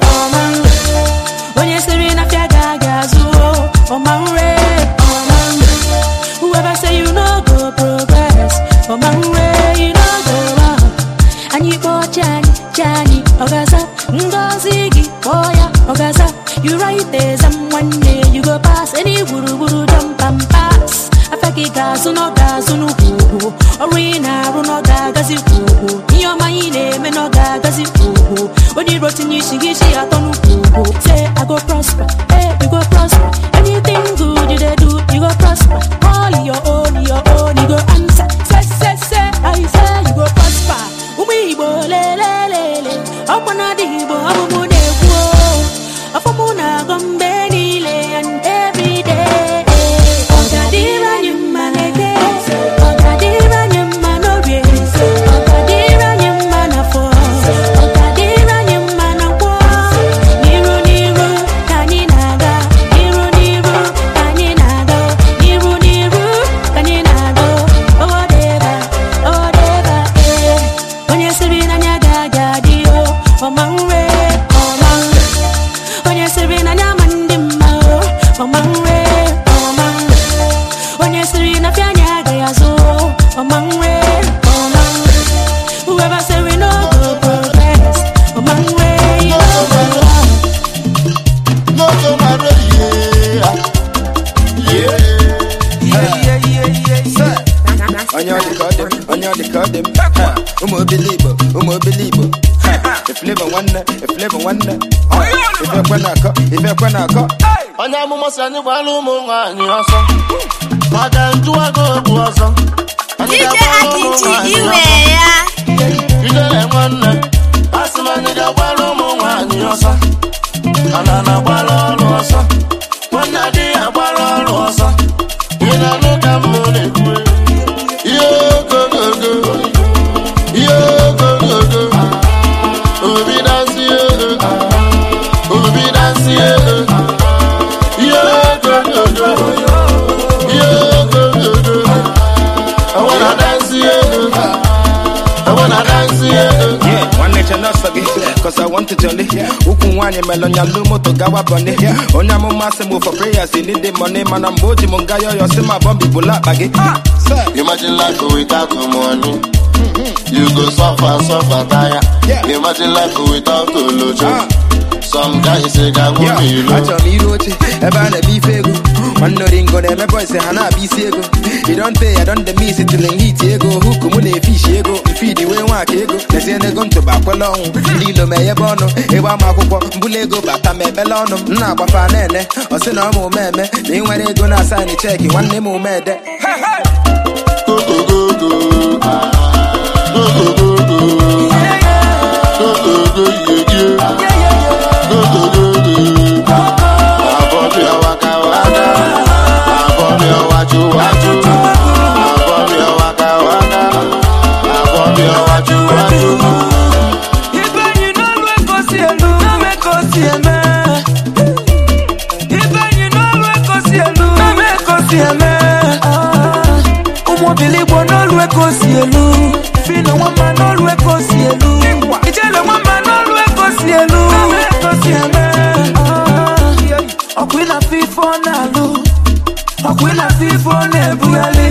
onye siri na fia gaghị azụ ọma nre whoever say you no go progress ọma nre you no go up anyị kpọọ chani ọgaza ngozi gị kpọọ ya ọgaza you right there nwanne you go pass any gburugburu jump and pass afọ gị ga-azụ na ọ ga-azụ n'ugwu ọrụ ị na-arụ na ọ ga-agazi ugwu ihe ọma ị na-eme na ọ ga-agazi ugwu onye iro tinye isi gị isi atọ n'ugwu say I go prosper hey you go prosper anything good you dey do you go prosper all your own you go answer say I say you go prosper ụmụ Igbo lelelele ọkwa na dị Igbo ọmụmụ na-ekwu afọ mụ na-agọ mgbe niile and every day ọ ga-adịrị anyị mma n'eke ọ ga-adịrị anyị mma n'orie ọ ga-adịrị anyị mma n'afọ ọ ga-adịrị anyị mma na nkwọ n'iru n'iru ka anyị na-aga n'iru n'iru ka anyị na-aga n'iru n'iru ka anyị na-aga whatever onye siri na anya agaghị adị ọma nre onye siri na anya ama ndị mma ọma nre onye siri na fia anya agaghị azụ ọma nre whoever say we no go progress ọma nre you no go up no go marry onye ọ dị ka ọ dị m ụmụ obili Igbo efleva nwanne ife ekwe na-akọ onye amụma si anyị gbara ụmụ nwaanyị ọsọ maka njụwago okwu ọsọ DJ Akinji iwe ya. ijere nwanne asị m anyị ga-agbara ụmụ nwaanyị ọsọ ana na-agbara ọrụ ọsọ nwanne adịghị agbara ọrụ ọsọ ị na-anụ ka m na-ekwu ihe ogogogo obi dansi cause I want to jolly. Ukwu nwanyị melonya lu moto gawa boni. Onye amụma sị m for prayers, you need the money. Mana mgbe o ji m nga yoyo si ma bombi bula bagi. Imagine life without no money. You go suffer, tire. Imagine life without Olojo. Some guys say that won't be low. Watch me roach, ever the beef ego. One no ringo, the boy say Hana be sego. You don't pay, I don't the miss it till they eat ego. Who come with a fish ego? Feed the way one ego. They say they're going to back along. Lilo me a bono, Ewa Mako, Bulego, Batame Belono, Naba Fanene, or Sinamo Meme. They when they gonna sign a check, one name more mad. Go, go, go, go. Go, go, go, go. Go, go, go, yeah. Go, go, go, go. Above your waka waka. Above your wachu wachu. Above your waka waka. Above your wachu wachu. Even you know we go see a lu, me go see a man. Even you know we go see a lu, me go see a man. Umo believe we know we go see a lu. Feel no one man know we go see a lu. Ijele one man know we go see a lu. Okwila fifo na lu, okwila fifo ne buali,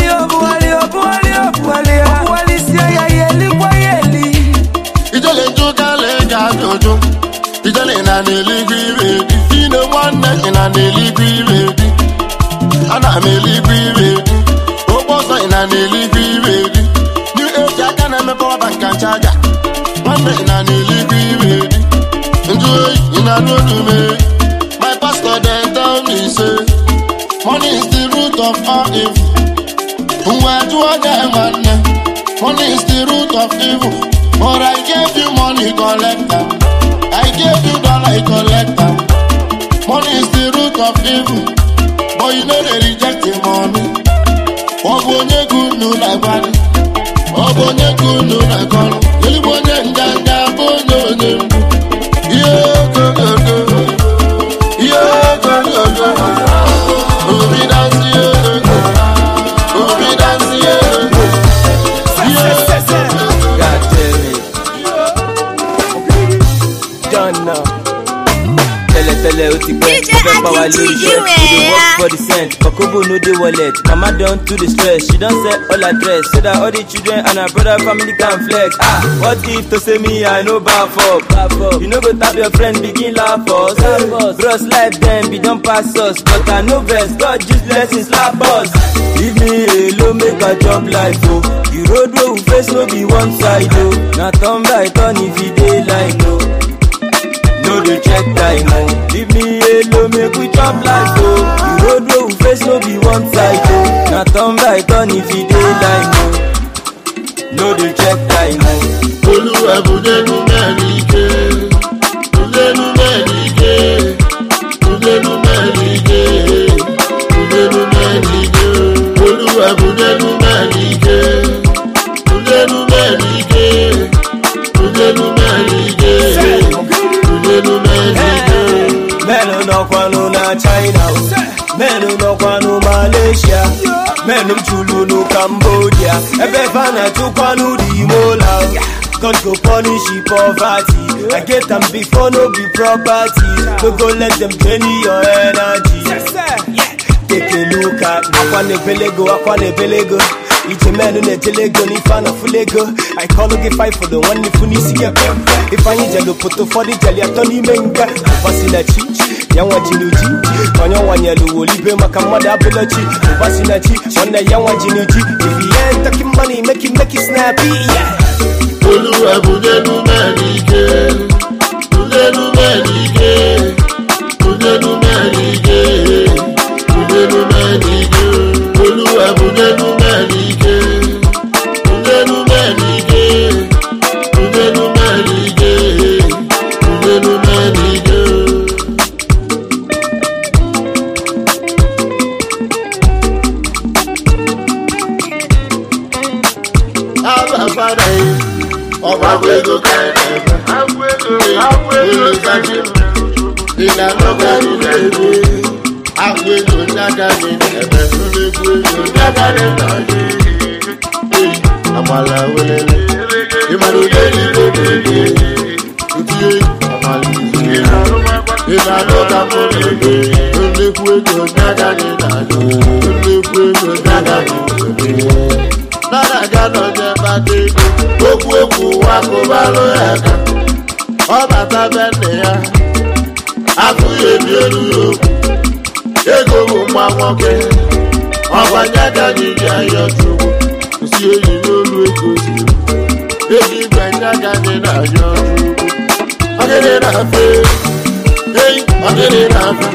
obuali siya ya yeli kwa yeli. Ijele njoka lega jojo, ijele na neligwi baby. Fino one neck na neligwi baby. Ana meligwi baby, obosa ina neligwi baby. New age akana me power bank and charger. One neck na neligwi baby. Enjoy in a road to me. My pastor then tell me say, money is the root of all evil. Money is the root of evil. But I gave you money, collect them. I gave you dollar, collect them. Money is the root of evil. But you know they reject the money. Obonye good no like body. Obonye good no like color. Yeli bonye ndanga bonye. Yeah, go, go, go. Yeah, go, go, go. Obi dance, yeah, go. Obi dance, yeah, go. God damn it. Done now. Tell Oti Gwen, power lady, she dey work for the cent. Kokobo no dey wallet, mama don to the stress. She don sell all her dress, so that all the children and her brother family can flex. What if to say me I no baff up? You no go tap your friend, begin laugh us. Bros life then be don pass us, but I no vex, God just blessings slap us. Leave me alone, make a jump like oh. The road where we face no be one side oh. Now turn by turn if you dey like oh. No dey check time oh. Leave me alone, make we jump like oh. The road where we face no be one side oh. Now turn by turn if you dey like oh. No dey check time oh. Olúwa budenu mẹ́rìndé, budenu mẹ́rìndé, budenu mẹ́rìndé, budenu mẹ́rìndé. Olúwa budenu mẹ́rìndé, budenu mẹ́rìndé, budenu mẹ́rìndé, budenu mẹ́rìndé. Menu no kwanu na China, menu no kwanu Malaysia, menu chulu no Cambodia. Ebe fana tu kwanu di mola. God go punish you poverty. I get them before no be property. Don't go let them drain your energy. Take a look at Akwane Belego. Each man in a telego, ni fan of Fulego. I call a fight for the one if you need to get them. If I need to put for the jelly, I don't even get Vasinachi, Yawajinuji, Konyawanyalu, Olive Makamada Apology, Vasinachi, on the Yawajinuji. If he ain't talking money, make it snappy, yeah. Olúwa budenu mẹ́rìndé, budenu mẹ́rìndé, budenu mẹ́rìndé, budenu mẹ́rìndé. Olúwa budenu mẹ́rìndé, budenu mẹ́rìndé, budenu mẹ́rìndé, budenu mẹ́rìndé. Abafara yìí. Ọba gbẹ́gò kẹ́rẹ́ agbẹ́gò kájí ìlànà kárí lédè agbẹ́gò dáadáa ní ẹ̀bẹ̀ tó lé gbẹ́gò dáadáa ní nàájí àmàlà wẹlẹ́lẹ́ ìmọ̀lódé ní gbẹ́gbẹ́gbẹ́ ìdíyẹ àmàlà ìlànà káfọ́ lédè tó lé gbẹ́gò dáadáa ní nàájí tó lé gbẹ́gò dáadáa ní nàájí. Lára jáde ọjọ́ bá akpata ego okwu akụbalụ ya aka ọ bata be nne ya afụ ya ebi elu ya okwu ego bụ nwa nwoke ọgbanye aka gị ji ayọ chukwu si oyi n'olu ego ziri eji gbanye aka gị na ayọ chukwu ọgịnị na-afe ọgịnị na-afe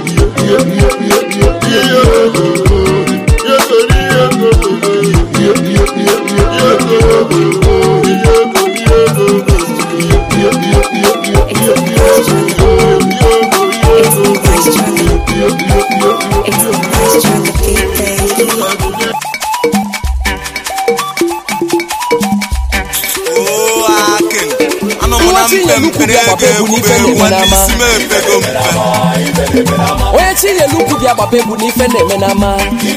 onye Chinyelu ukwu bịa gbaba egwu n'ife na-eme n'ama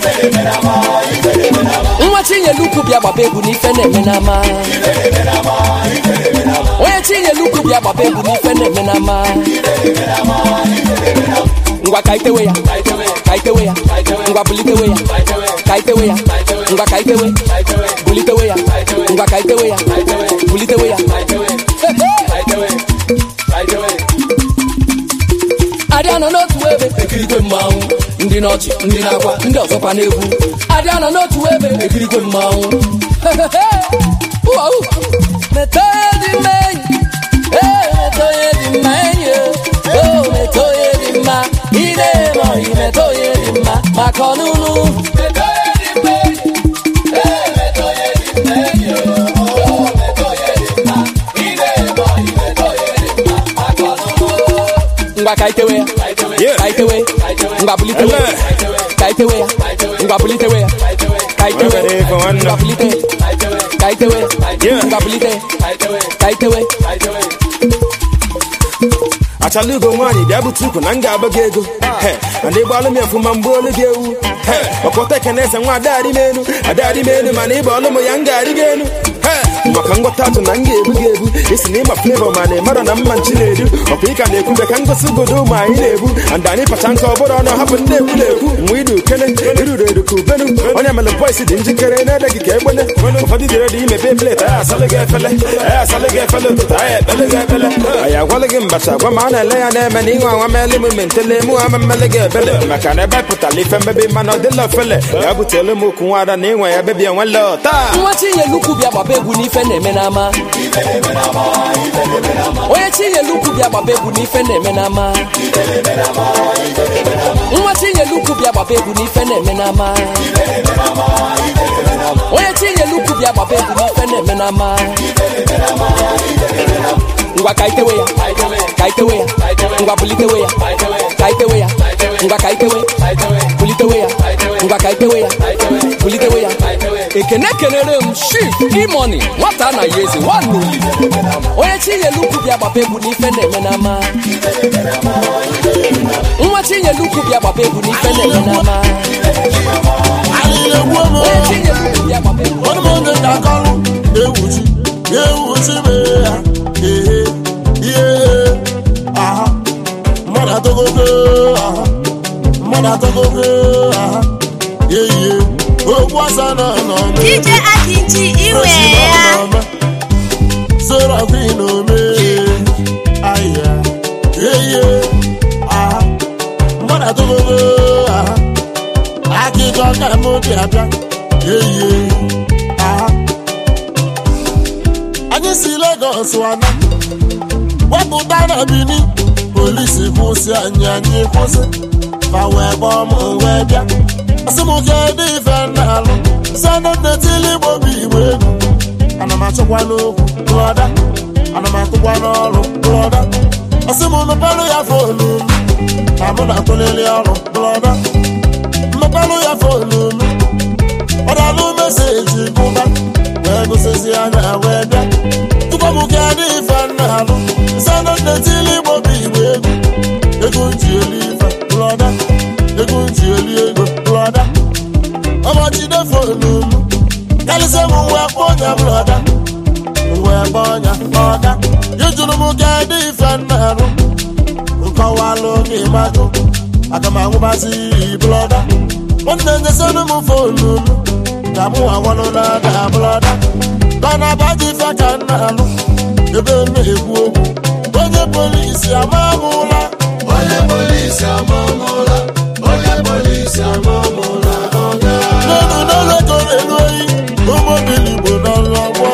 nwa Chinyelu ukwu bịa gbaba egwu n'ife na-eme n'ama onye Chinyelu ukwu bịa gbaba egwu n'ife na-eme n'ama ngwa ka itewe ya ngwa bulitewe ya ka itewe ya ngwa ka itewe bulitewe ya ngwa ka itewe ya bulitewe ya Adịanọ n'otu ebe ekirikwe mmanwụ ndị n'ọchị ndị na-akwa ndị ọzọkwa n'egwu Adịanọ n'otu ebe ekirikwe mmanwụ metoye dị mma enyi metoye dị mma enyi metoye dị mma ị na-eme ọhị metoye dị mma maka ọnụnụ metoye dị mma enyi metoye dị mma enyi metoye dị mma ị na-eme ọhị metoye dị mma maka ọnụnụ ngwa ka itewe ya ka itewe ngwa bulitewe ka itewe ya ngwa bulitewe ya ka itewe ngwa bulite ka itewe ngwa bulite ka itewe achalugo nwanyị bịa bute ukwu na nga agba gị ego ndị gbalụ m efu ma mgbe olu gị ewu ọkpọta ekenese nwa adadị m enu mana ịba ọlụ m ya nga arị gị enu maka ngwọta atụ na m ga-ebu gị ebu isi na ịma flavor ma na ịmara na mma nchi na-edu ọkwa ịka na-ekwube ka ngosi ugodo ụmụ anyị na-ebu and anyị pacha nke ọbụrụ ọnụ hapụ ndị ekwu na-ekwu nwa idu ukene iruru edu ka ubenu onye mere bọis dị njikere na-ede gị ka egbene ụfọdụ dịrị dị imepe plet anyị asalụ gị efele ụtụtụ anyị ekpele gị ekpele anyị agwalụ gị mbacha gwa ma a na-ele ya na-eme na ịnwe anwa mele m mentele mụ ama mmele gị ebele maka na ebe pụtara ife mmebi mana ọ dịla ofele ya butelu m okwu nwa ada na ịnwe ya bebi enwele taa nwa Chinyelu ukwu bịa gbaba egwu n'ife na-eme n'ama onye Chinyelu ukwu bịa gbaba egwu n'ife na-eme n'ama nwa Chinyelu ukwu bịa gbaba egwu n'ife na-eme n'ama onye Chinyelu ukwu bịa gbaba egwu n'ife na-eme n'ama ngwa ka itewe ya ngwa bulitewe ya ka itewe ya ngwa ka itewe bulitewe ya ngwa ka itewe ya bulitewe ya ekene kenere m Chief Imoni nwata na ya eze nwanuli onye Chinyelu ukwu bịa gbaba egwu n'ife na-eme n'ama nwa Chinyelu ukwu bịa gbaba egwu n'ife na-eme n'ama onye Chinyelu ukwu bịa gbaba egwu DJ Akinchi iwe ya Serafin ome aya mmadụ atụgogo akịjọ ka mụ dị abịa anyị si Lagos wana wepụta na Bini polisi kwụsị anyị kwụsị ma wee gbọọ m wee bịa asị m kedụ ife na-alụ sọnụ netili Igbo bụ Igbo egwu ana m achọkwa n'okwu brọda ana m atụkwa n'ọrụ brọda asị m mepelụ ya fonu m na mụ na-atụlili ọrụ brọda mmepelụ ya fonu m ọ dalụ meseji bụba wee gụsịzi anya wee bịa tupu m kedụ ife na-alụ sọnụ netili Igbo bụ Igbo egwu ego nji elu ife brọda ego nji elu ego brọda ọmọchide fonu m kalịsị m wee kpọ ọnya brọda wee kpọ ọnya ọga ijuru m kedụ ife na-alụ nkọwalụ gị magụ aga m anwụbazi brọda nwanne nyesịrị m fonu m ka mụ anwalụ na-ada brọda mana badi faka nalo ebe na-ekwu okwu onye polisi amamụla onye polisi amamụla onye polisi amamụla nenu n'olego eluoyi ụmụbili bụ n'ọlọgbọ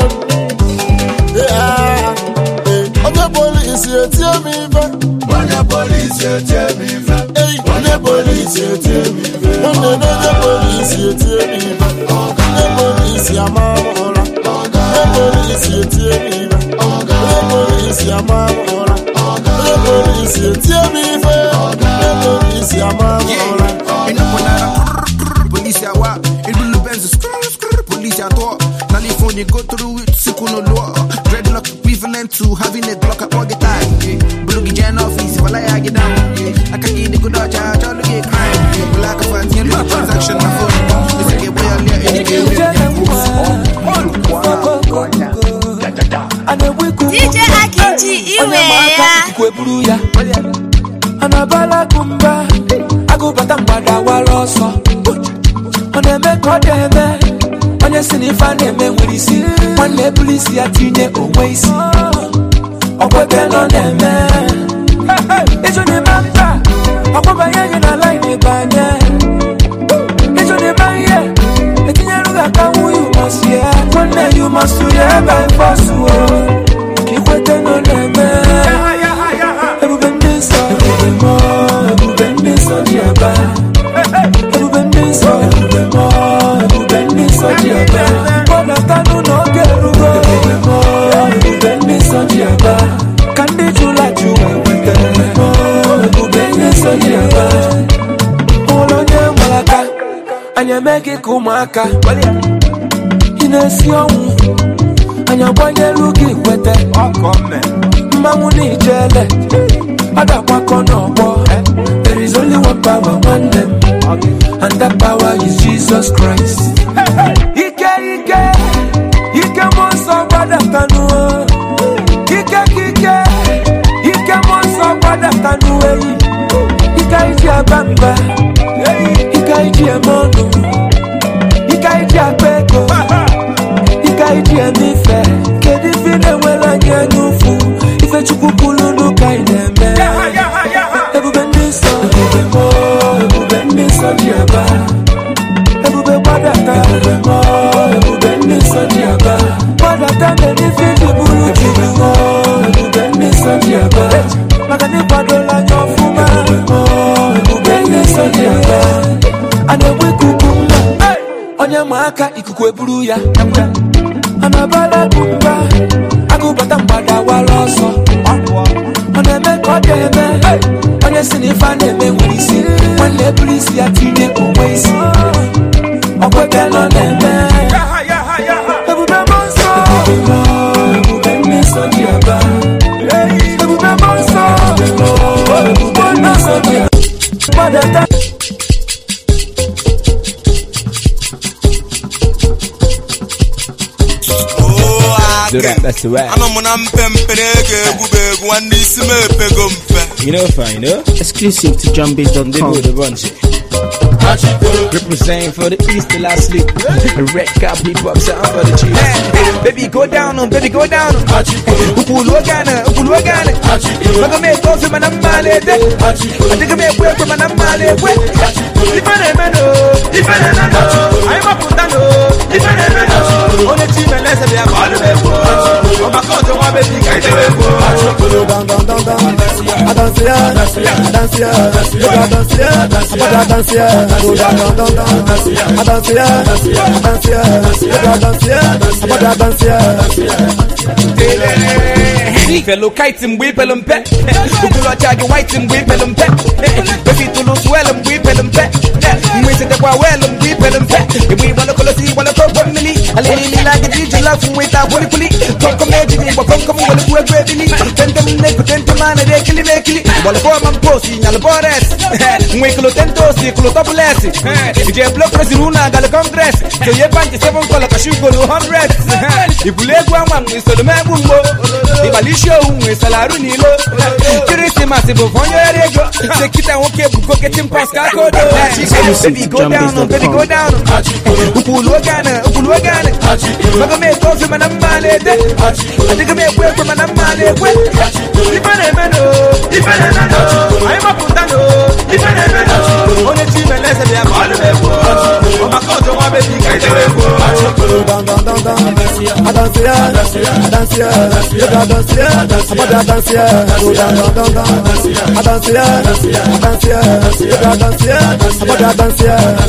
onye polisi etie m ife onye polisi etie m ife onye polisi etie m ife onye polisi etie m ife onye polisi amamụla onye polisi etie m ife onye polisi amamụla onye polisi etie m ife onye polisi amamụla Police awa, it will Benz, police at all. California go through it, Sikuno law. Dreadlock equivalent to having a Glock at all the time. Bulugi Jan office, if I get down. I can get the good charge, all the get crime. Black of a transaction, my phone. It's a get way on DJ Akinji iwe ya Anabala kumba Agu batambada waloso Oneme kodeme Onye sinifa neme wirisi Wane polisi atinye onweisi Okwete no neme Ijo ni mamba Akwaba yenye na line banye Ijo ni manye Etinye luga kawu you must hear One you must hear by force Kikwete no neme Anya meke kumaka inesi onwu anya gbanye lugi kwete mmanwu ni jele adakwa n'ọgbọ. There is only one power one them and that power is Jesus Christ. Ike monso badakanu Ike monso badakanu Ike iji abamba Ike iji emono Ike iji akpeko Ike iji emife Kedi fine wela nye nufu Ife chukukulu nuka ineme Ebube niso Ebube niso diaba Ebube badaka Ebube niso diaba Badaka meni fiji buru chibumo Ebube niso diaba Magani padola nyofuma Ebube niso diaba Anebwe kukumba Onye maaka ikuku eburu ya Anabala kumba Agubata mbada waloso Oneme kodeme Onye sinifa neme wirisi Wane polisi atinye onweisi Okwete no neme Ebube monso Ebube niso diaba Ebube monso Ebube niso diaba Badata That's the right. You know, fine, you know? Exclusive to JohnBiz.com. Representing for the East, the last sleep. Red cap, hip hop sound for the cheese. Baby, go down on, baby, go down on. Upulogana. Maga me go for my namale. I think I may work for my namale. If I know, I'm a putano. If I know, on the team and let's have all the way. Oh, my God, the one baby, I fellow kites and whipple and pet. Ukulo chagi white and whipple and pet. Baby to lose well and whipple and pet. We said that well and whipple and pet. If we want to see what I thought one minute, I lay me like a DJ love from without one pully. Come come magic, but come when the poor baby. Then them neck, then to man, they kill it. While the poor man posting, I'll bores. We could attend to see, could top less. If you have blood pressure, I'll come dress. So you find 7 color, I should go to 100. If you let one, we saw the man will go. If I show we salaru nilo. Kirisi masibo fonyo erego. Se kita woke buko ketim paska kodo. Baby go down, baby go down. Upulogana. Maga me tofi mana malete. Adiga me kwe mana malekwe. Ifane meno, ifane meno. I'm a putano, ifane meno. Only team and less than a ball of a oh my God, oh my baby, I do it. I dance here, I dance here, I dance here, I dance here, I dance here, I dance here, I dance here, I dance here, I dance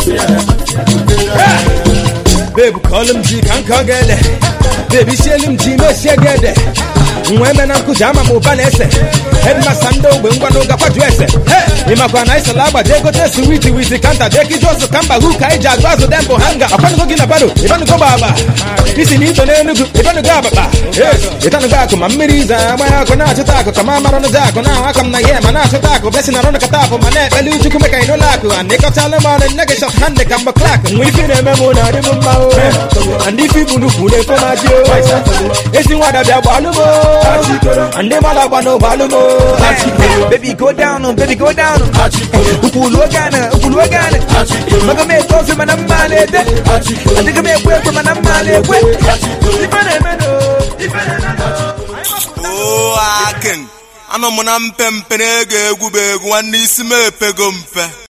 here. Baby, call him G, can't get it. Baby, shell him G, no share get it. Women uncle Jama Mobalese. Head my sando when one of the dress. Hey, Imakwana is a lava, they go to sweetie with the canter. They can just come back who can jazz was them for hunger. Upon looking about it, if I'm go baba. This is it on the if I'm go baba. Yes, it's on the back of my mirrors. I'm going to talk to Mama on the dark. Now I come na yeah, man, I should talk. Blessing around the catap of my neck. I lose to make a no lack. And they got Salomon and Nugget of hand, they come back clock. And we feel them on and if you do put it for my dear, it's in what I've got. And them all about no balumo. Baby go down, baby go down. Upulogana. Maga me tofi mana malete. Adiga me kwe mana malekwe. Ifane meno. Oh, aken. Ano muna mpempe nege egwu be egwu nwanne isi m epego mpe.